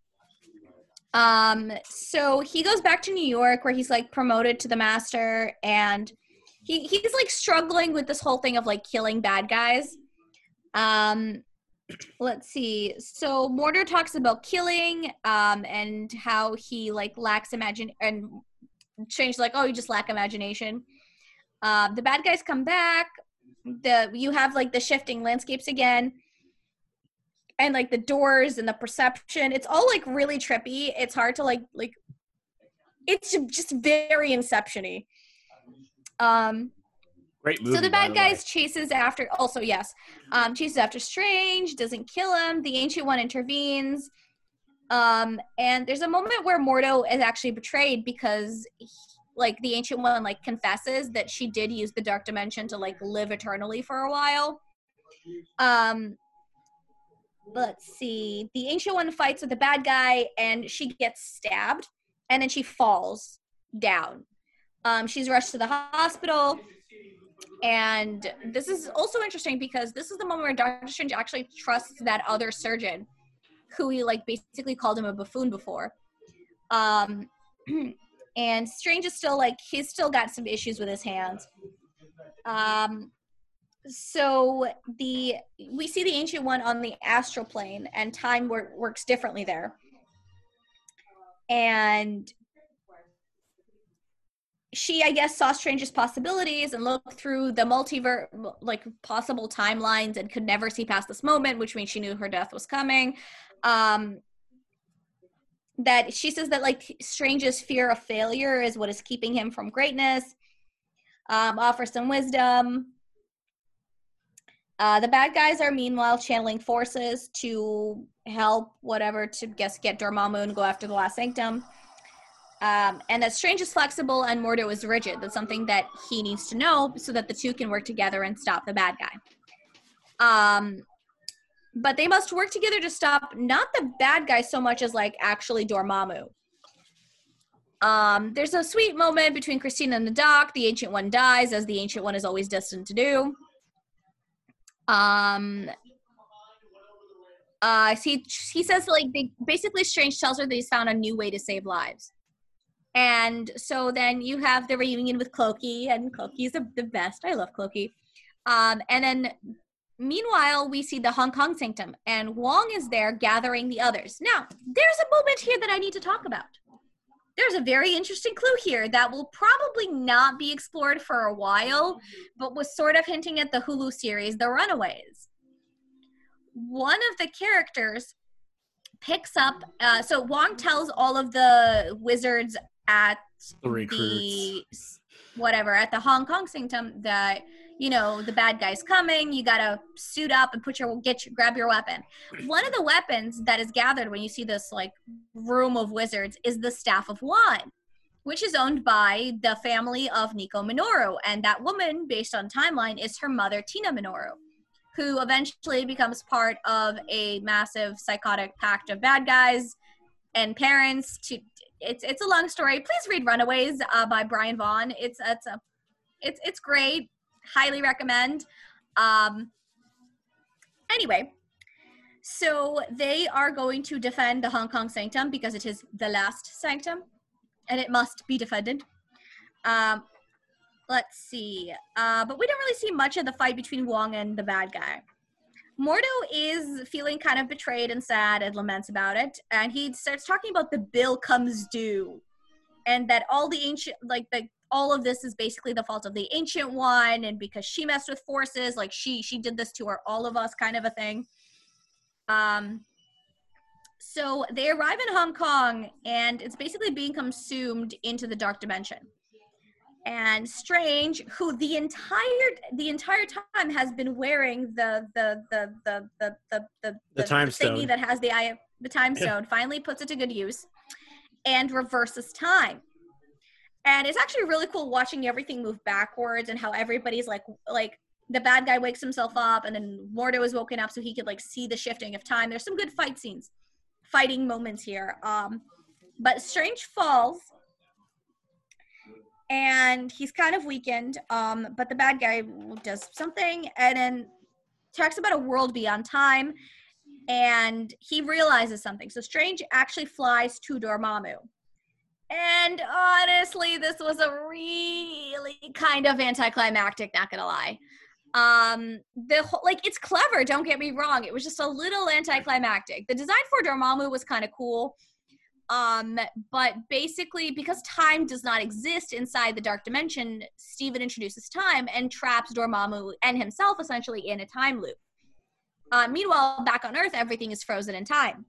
um, so he goes back to New York where he's like promoted to the master, and he, he's like struggling with this whole thing of like killing bad guys. Um, let's see. So Mordor talks about killing, um, and how he like lacks imagine and Strange's like, oh, you just lack imagination. Um, the bad guys come back. The you have like the shifting landscapes again, and like the doors and the perception. It's all like really trippy. It's hard to like like. It's just very Inception-y. Um. Great movie. So the bad by guys the way. chases after, also, yes, um, chases after Strange, doesn't kill him. The Ancient One intervenes. Um, and there's a moment where Mordo is actually betrayed because, he, like, the Ancient One, like, confesses that she did use the Dark Dimension to, like, live eternally for a while. Um, let's see. The Ancient One fights with the bad guy, and she gets stabbed, and then she falls down. Um, she's rushed to the hospital. And this is also interesting because this is the moment where Doctor Strange actually trusts that other surgeon who he like basically called him a buffoon before. Um, and Strange is still like, he's still got some issues with his hands. Um, so the, we see the Ancient One on the astral plane, and time wor- works differently there. And she, I guess, saw Strange's possibilities and looked through the multiverse, like, possible timelines, and could never see past this moment, which means she knew her death was coming. Um, that she says that, like, Strange's fear of failure is what is keeping him from greatness. Um, offers some wisdom. Uh, the bad guys are, meanwhile, channeling forces to help whatever to, guess, get Dormammu and go after the Last Sanctum. Um, and that Strange is flexible and Mordo is rigid. That's something that he needs to know so that the two can work together and stop the bad guy. Um, but they must work together to stop not the bad guy so much as like actually Dormammu. Um, there's a sweet moment between Christina and the doc. The Ancient One dies, as the Ancient One is always destined to do. Um, uh, he, he says like they, basically Strange tells her that he's found a new way to save lives. And so then you have the reunion with Clokey, and Clokey is the, the best. I love Clokey. Um, and then, meanwhile, we see the Hong Kong Sanctum, and Wong is there gathering the others. Now, there's a moment here that I need to talk about. There's a very interesting clue here that will probably not be explored for a while, but was sort of hinting at the Hulu series, The Runaways. One of the characters picks up, uh, so Wong tells all of the wizards at The recruits. the whatever at the Hong Kong Sanctum that, you know, the bad guy's coming, you gotta suit up and put your get your, grab your weapon. One of the weapons that is gathered when you see this like room of wizards is the Staff of Wand, which is owned by the family of Nico Minoru, and that woman, based on timeline, is her mother Tina Minoru, who eventually becomes part of a massive psychotic pact of bad guys and parents to it's it's a long story. Please read Runaways uh, by Brian Vaughn. It's it's a it's it's great. Highly recommend. Um anyway, so they are going to defend the Hong Kong Sanctum because it is the last sanctum and it must be defended. Um let's see. Uh but we don't really see much of the fight between Wong and the bad guy. Mordo is feeling kind of betrayed and sad and laments about it, and he starts talking about the bill comes due. and that all the ancient, like the all of this is basically the fault of the Ancient One, and because she messed with forces, like she she did this to our all of us, kind of a thing. Um. So they arrive in Hong Kong, and it's basically being consumed into the dark dimension. And Strange, who the entire the entire time has been wearing the the the the the the the, the time the stone thingy that has the eye of the time stone, finally puts it to good use and reverses time. And it's actually really cool watching everything move backwards and how everybody's like like the bad guy wakes himself up, and then Mordo is woken up so he could like see the shifting of time. There's some good fight scenes, fighting moments here. Um, but Strange falls, and he's kind of weakened. Um, but the bad guy does something, and then talks about a world beyond time, and he realizes something. So Strange actually flies to Dormammu. And honestly, this was a really kind of anticlimactic, not gonna lie. Um, the whole, like, it's clever, don't get me wrong. It was just a little anticlimactic. The design for Dormammu was kind of cool. Um, but basically, because time does not exist inside the dark dimension, Steven introduces time and traps Dormammu and himself essentially in a time loop. Uh, meanwhile, back on Earth, everything is frozen in time.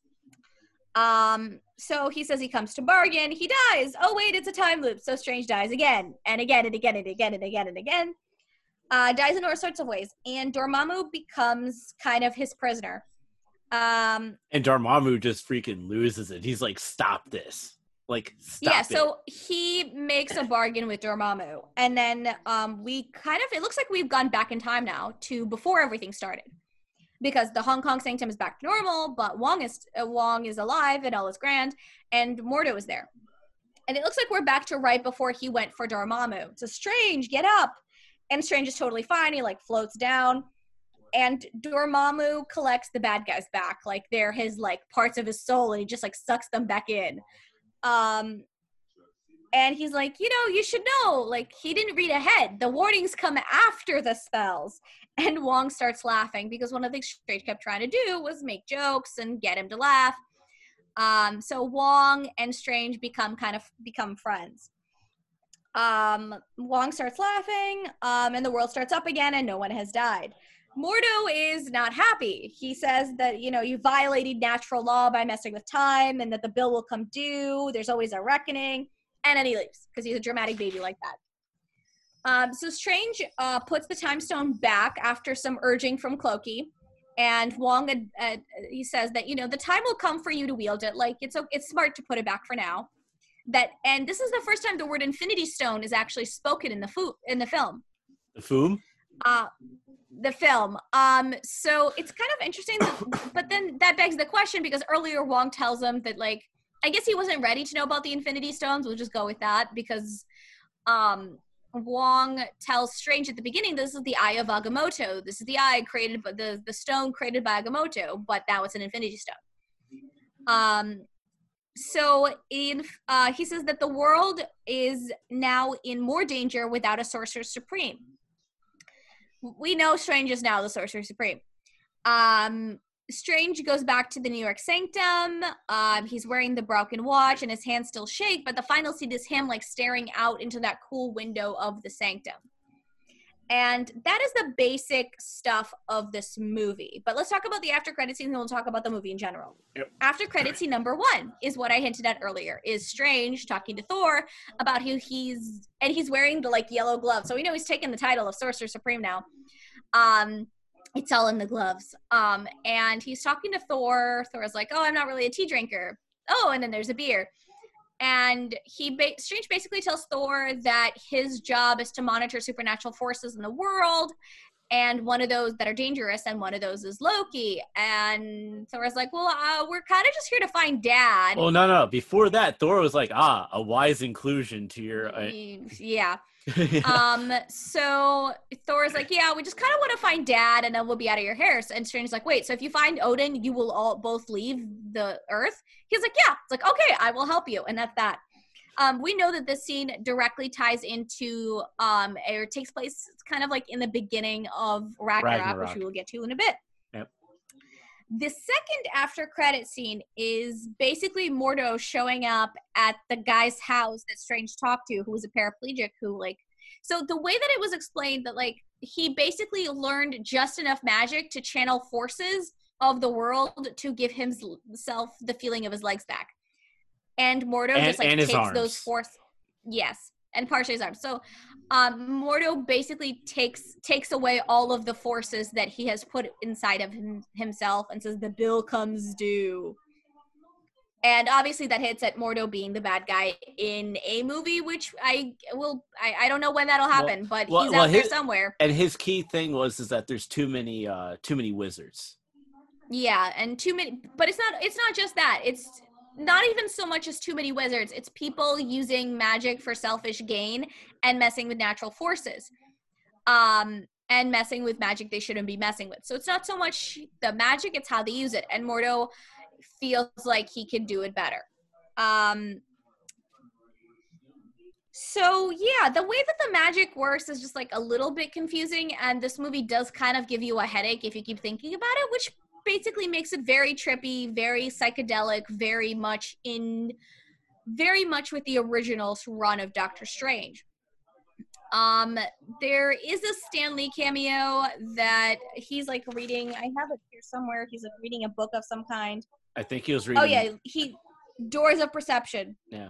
Um, so he says he comes to bargain, he dies. Oh wait, it's a time loop. So Strange dies again and again and again and again and again and again. Uh, dies in all sorts of ways. And Dormammu becomes kind of his prisoner. Um, and Dormammu just freaking loses it. He's like, stop this. Like, stop yeah, it. so he makes a bargain with Dormammu. And then um, we kind of, it looks like we've gone back in time now to before everything started. Because the Hong Kong Sanctum is back to normal, but Wong is uh, Wong is alive and all is grand, and Mordo is there. And it looks like we're back to right before he went for Dormammu. So Strange, get up! And Strange is totally fine. He like floats down, and Dormammu collects the bad guys back, like they're his like parts of his soul, and he just like sucks them back in. Um, and he's like, you know, you should know, like he didn't read ahead. The warnings come after the spells. And Wong starts laughing because one of the things Strange kept trying to do was make jokes and get him to laugh. Um, so Wong and Strange become kind of become friends. Um, Wong starts laughing, um, and the world starts up again, and no one has died. Mordo is not happy. He says that, you know, you violated natural law by messing with time, and that the bill will come due. There's always a reckoning. And then he leaves because he's a dramatic baby like that. Um, so Strange uh, puts the time stone back after some urging from Clokey, and Wong uh, uh, he says that, you know, the time will come for you to wield it. Like it's it's smart to put it back for now. That and this is the first time the word Infinity Stone is actually spoken in the fo- in the film. The film. Uh, the film. Um, so it's kind of interesting, that, but then that begs the question because earlier Wong tells him that like I guess he wasn't ready to know about the Infinity Stones. We'll just go with that because. Um, Wong tells Strange at the beginning, this is the Eye of Agamotto. This is the eye created by the, the stone created by Agamotto, but now it's an Infinity Stone. Um, so in, uh, he says that the world is now in more danger without a Sorcerer Supreme. We know Strange is now the Sorcerer Supreme. Um, Strange goes back to the New York Sanctum. Um, he's wearing the broken watch and his hands still shake, but the final scene is him like staring out into that cool window of the Sanctum. And that is the basic stuff of this movie. But let's talk about the after credit scene and we'll talk about the movie in general. Yep. After credit scene number one is what I hinted at earlier, is Strange talking to Thor about who he's, and he's wearing the like yellow gloves. So we know he's taken the title of Sorcerer Supreme now. Um, It's all in the gloves. Um, and he's talking to Thor. Thor's like, oh, I'm not really a tea drinker. Oh, and then there's a beer. And he ba- Strange basically tells Thor that his job is to monitor supernatural forces in the world. And one of those that are dangerous, and one of those is Loki. And Thor's like, well, uh, we're kind of just here to find Dad. Well, no, no. Before that, Thor was like, ah, a wise inclusion to your... Uh... Yeah. um so Thor's like, yeah, we just kind of want to find Dad and then we'll be out of your hair. And Strange's like, wait, so if you find Odin you will all both leave the earth? He's like, yeah. It's like, okay, I will help you. And that's that. Um we know that this scene directly ties into um or takes place kind of like in the beginning of Ragnarok, Ragnarok. Which we will get to in a bit. Yep. The second after credit scene is basically Mordo showing up at the guy's house that Strange talked to, who was a paraplegic, who like, so the way that it was explained that like he basically learned just enough magic to channel forces of the world to give himself the feeling of his legs back. And Mordo and, just like and his takes arms. those force. Yes. And partially his arms. So um, Mordo basically takes takes away all of the forces that he has put inside of him, himself and says the bill comes due. And obviously that hits at Mordo being the bad guy in a movie, which I will I, I don't know when that'll happen, well, but well, he's well, out there his, somewhere. And his key thing was is that there's too many uh, too many wizards. Yeah, and too many, but it's not it's not just that. It's not even so much as too many wizards. It's people using magic for selfish gain and messing with natural forces. Um, and messing with magic they shouldn't be messing with. So it's not so much the magic, it's how they use it. And Mordo feels like he can do it better. Um, so yeah, the way that the magic works is just like a little bit confusing. And this movie does kind of give you a headache if you keep thinking about it, which basically makes it very trippy, very psychedelic, very much in, very much with the original run of Doctor Strange. Um, there is a Stan Lee cameo that he's like reading. I have it here somewhere. He's like reading a book of some kind. I think he was reading. Oh yeah, he Doors of Perception. Yeah.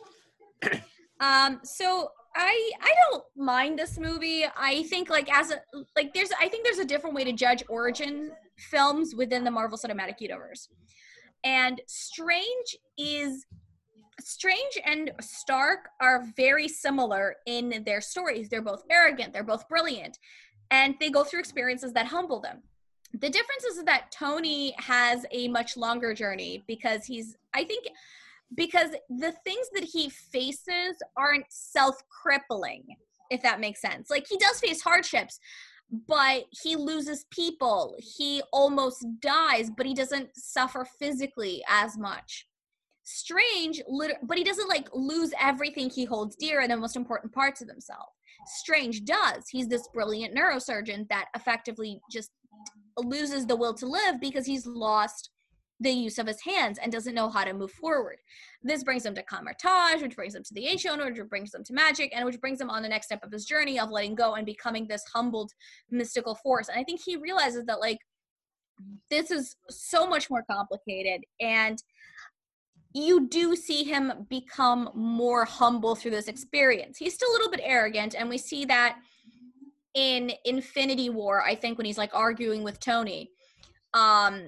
um. So I I don't mind this movie. I think like as a like there's I think there's a different way to judge origin films within the Marvel Cinematic Universe. And Strange is Strange and Stark are very similar in their stories. They're both arrogant, they're both brilliant, and they go through experiences that humble them. The difference is that Tony has a much longer journey because he's I think because the things that he faces aren't self-crippling, if that makes sense. Like he does face hardships, but he loses people. He almost dies, but he doesn't suffer physically as much. Strange, but he doesn't like lose everything he holds dear and the most important parts of himself. Strange does. He's this brilliant neurosurgeon that effectively just loses the will to live because he's lost the use of his hands and doesn't know how to move forward. This brings him to Kamar-Taj, which brings him to the Ancient, which brings him to magic, and which brings him on the next step of his journey of letting go and becoming this humbled mystical force. And I think he realizes that like this is so much more complicated, and you do see him become more humble through this experience. He's still a little bit arrogant, and we see that in Infinity War, I think, when he's like arguing with Tony. Um,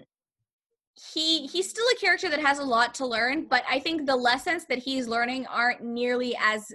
he he's still a character that has a lot to learn, but I think the lessons that he's learning aren't nearly as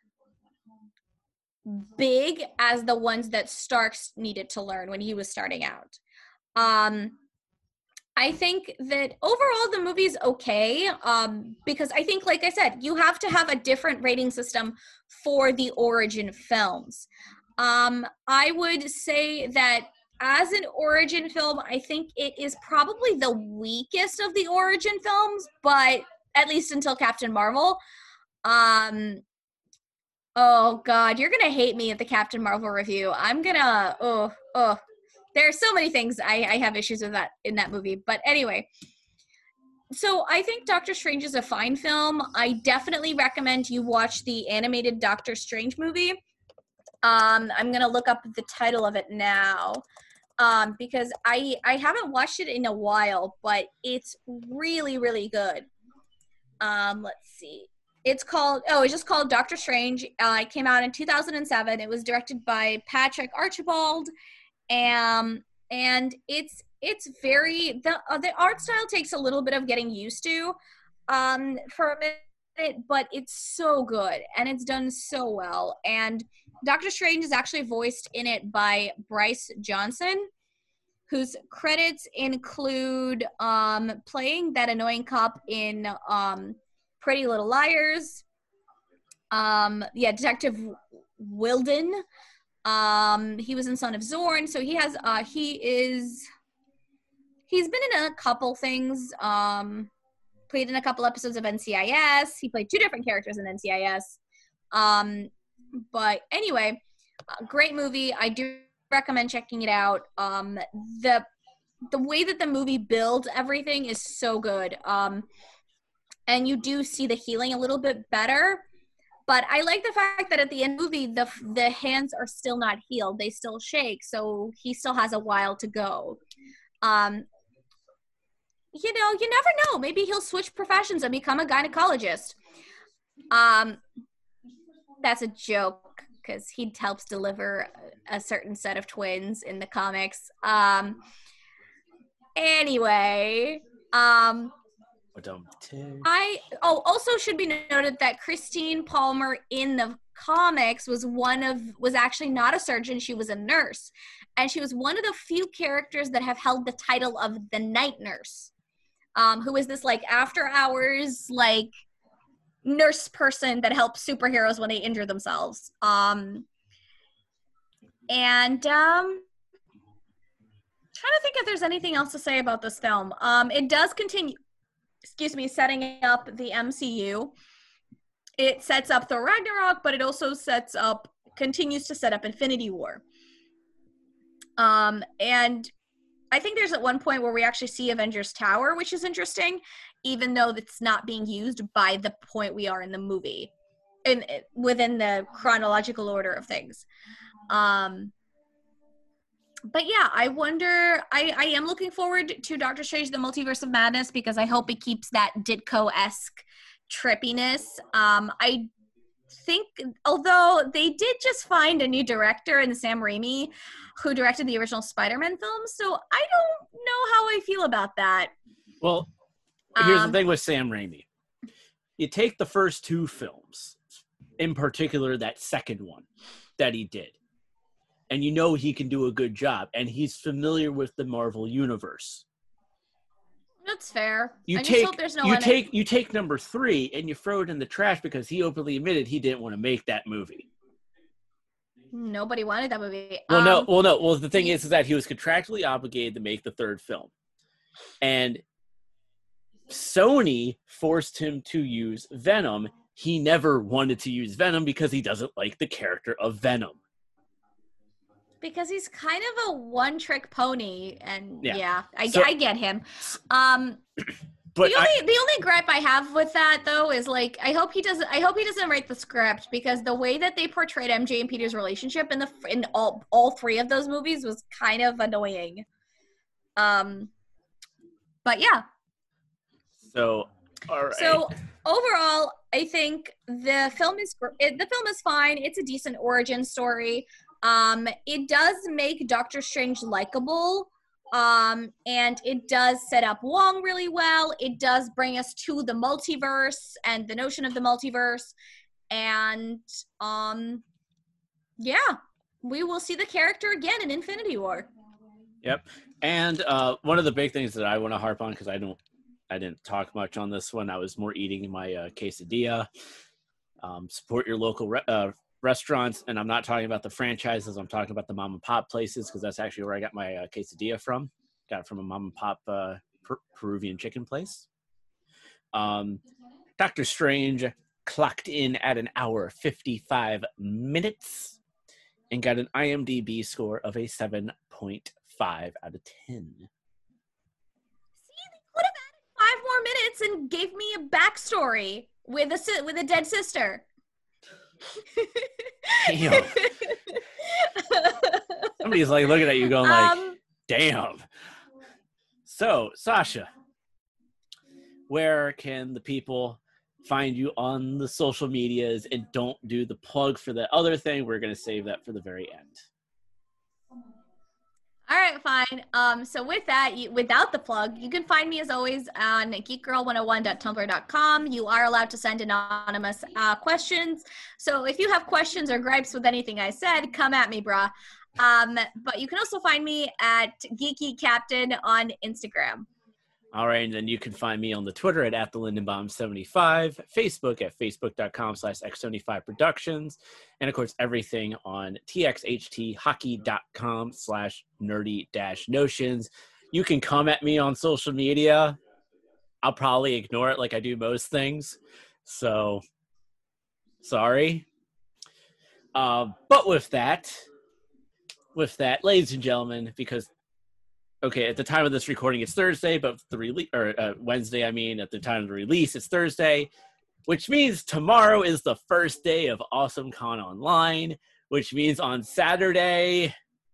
big as the ones that Starks needed to learn when he was starting out. Um, I think that overall the movie's okay, um, because I think, like I said, you have to have a different rating system for the origin films. Um, I would say that as an origin film, I think it is probably the weakest of the origin films, but at least until Captain Marvel. Um, oh, God, you're going to hate me at the Captain Marvel review. I'm going to, oh, oh. There are so many things I, I have issues with that in that movie. But anyway, so I think Doctor Strange is a fine film. I definitely recommend you watch the animated Doctor Strange movie. Um, I'm going to look up the title of it now um, because I, I haven't watched it in a while, but it's really, really good. Um, let's see. It's called, oh, it's just called Doctor Strange. Uh, it came out in two thousand seven. It was directed by Patrick Archibald. Um, and it's, it's very, the, uh, the art style takes a little bit of getting used to, um, for a minute, but it's so good and it's done so well. And Doctor Strange is actually voiced in it by Bryce Johnson, whose credits include, um, playing that annoying cop in, um, Pretty Little Liars. Um, yeah, Detective Wilden. Um, he was in Son of Zorn, so he has, uh, he is, he's been in a couple things, um, played in a couple episodes of N C I S, he played two different characters in N C I S, um, but anyway, uh, great movie, I do recommend checking it out. Um, the the way that the movie builds everything is so good. Um, and you do see the healing a little bit better. But I like the fact that at the end of the movie, the the hands are still not healed. They still shake, so he still has a while to go. Um, you know, you never know. Maybe he'll switch professions and become a gynecologist. Um, that's a joke because he helps deliver a certain set of twins in the comics. Um, anyway, um, I oh also should be noted that Christine Palmer in the comics was one of was actually not a surgeon. She was a nurse, and she was one of the few characters that have held the title of the night nurse, um, who is this like after hours like nurse person that helps superheroes when they injure themselves. Um, and um, trying to think if there's anything else to say about this film. Um, it does continue. Excuse me, setting up the M C U. It sets up Thor Ragnarok, but it also sets up, continues to set up Infinity War. Um, and I think there's at one point where we actually see Avengers Tower, which is interesting, even though it's not being used by the point we are in the movie, in within the chronological order of things. Um, But yeah, I wonder, I, I am looking forward to Doctor Strange, the Multiverse of Madness, because I hope it keeps that Ditko-esque trippiness. Um, I think, although they did just find a new director in Sam Raimi, who directed the original Spider-Man films, so I don't know how I feel about that. Well, here's Um, the thing with Sam Raimi. You take the first two films, in particular that second one that he did, and you know he can do a good job, and he's familiar with the Marvel universe. That's fair. You I take, just hope there's no you one take, you take number three, and you throw it in the trash because he openly admitted he didn't want to make that movie. Nobody wanted that movie. Well, um, no, well, no. Well, the thing is, is that he was contractually obligated to make the third film, and Sony forced him to use Venom. He never wanted to use Venom because he doesn't like the character of Venom. Because he's kind of a one-trick pony, and yeah, Yeah. I, So- I get him. Um, But the I, only the only gripe I have with that though is like I hope he doesn't I hope he doesn't write the script, because the way that they portrayed M J and Peter's relationship in the in all all three of those movies was kind of annoying. Um, but yeah. so all right. So overall, I think the film is gr- it, the film is fine. It's a decent origin story. Um, it does make Doctor Strange likable, um, and it does set up Wong really well. It does bring us to the multiverse and the notion of the multiverse, and um, yeah, we will see the character again in Infinity War. Yep. And uh, one of the big things that I want to harp on, because I don't, I didn't talk much on this one. I was more eating my uh, quesadilla. Um, support your local re- uh, restaurants, and I'm not talking about the franchises. I'm talking about the mom and pop places, because that's actually where I got my uh, quesadilla from. Got it from a mom and pop uh, per- Peruvian chicken place. Um, Doctor Strange clocked in at an hour fifty-five minutes and got an I M D B score of a seven point five out of ten. See, they could have added five more minutes and gave me a backstory with a si- with a dead sister. Damn. Somebody's like looking at you going like, um, damn. So, Sasha, where can the people find you on the social medias? And don't do the plug for the other thing. We're going to save that for the very end. all right, fine. Um, so with that, you, without the plug, you can find me as always on geek girl one oh one dot tumblr dot com. You are allowed to send anonymous uh, questions. So if you have questions or gripes with anything I said, come at me, brah. Um, but you can also find me at Geeky Captain on Instagram. All right, and then you can find me on the Twitter at, at the Lindenbaum seventy-five, Facebook at facebook.com slash x75 productions, and of course everything on txhthockey.com slash nerdy dash notions. You can come at me on social media. I'll probably ignore it like I do most things. So, sorry. Uh, but with that, with that, ladies and gentlemen, because okay, at the time of this recording, it's Thursday, but the release, or uh, Wednesday, I mean, at the time of the release, it's Thursday, which means tomorrow is the first day of AwesomeCon Online, which means on Saturday...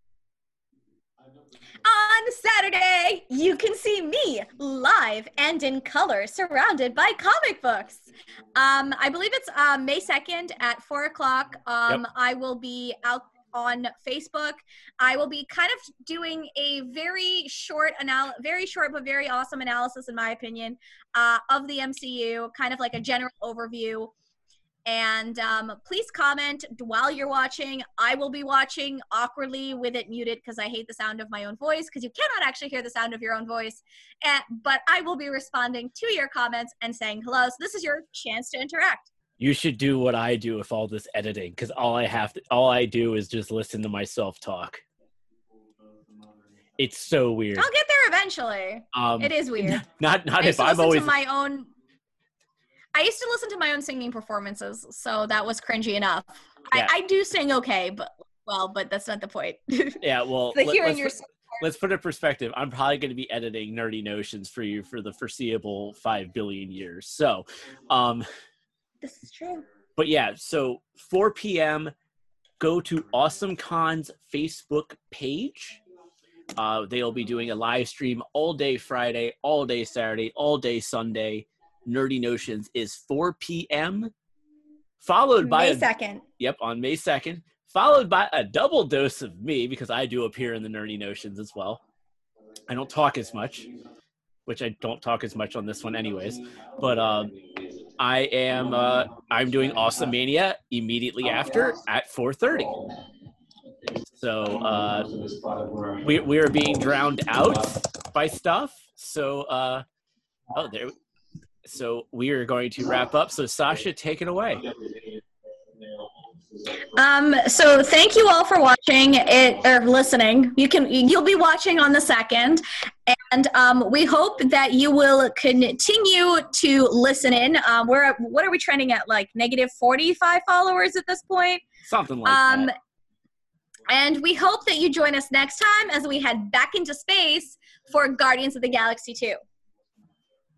On Saturday, you can see me live and in color, surrounded by comic books. Um, I believe it's uh, May second at four o'clock. Um, Yep. I will be out on Facebook. I will be kind of doing a very short, anal- very short but very awesome analysis, in my opinion, uh, of the M C U, kind of like a general overview. And um, please comment while you're watching. I will be watching awkwardly with it muted because I hate the sound of my own voice, because you cannot actually hear the sound of your own voice. And, but I will be responding to your comments and saying hello. So this is your chance to interact. You should do what I do with all this editing, because all I have to, all I do is just listen to myself talk. It's so weird. I'll get there eventually. Um, it is weird. Not, not I used if to I'm listen always. to my own. I used to listen to my own singing performances, so that was cringy enough. Yeah. I, I do sing okay, but well, but that's not the point. Yeah, well, the let, hearing let's, your. put, let's put it in perspective. I'm probably going to be editing Nerdy Notions for you for the foreseeable five billion years. So, um, This is true. but yeah, so four p.m. go to AwesomeCon's Facebook page. Uh, they'll be doing a live stream all day Friday, all day Saturday, all day Sunday. Nerdy Notions is four p.m. followed by May second. Yep, on May second, followed by a double dose of me, because I do appear in the Nerdy Notions as well. I don't talk as much, which I don't talk as much on this one anyways. But um, I am uh, I'm doing Awesome Mania immediately after at four thirty. So uh, we we are being drowned out by stuff. So uh, oh there. So we are going to wrap up. So Sasha, take it away. Um, so thank you all for watching it or listening. You can you'll be watching on the second, and um, we hope that you will continue to listen in. Um, we're at, what are we trending at? Like negative forty-five followers at this point. Something like um, that. And we hope that you join us next time as we head back into space for Guardians of the Galaxy two.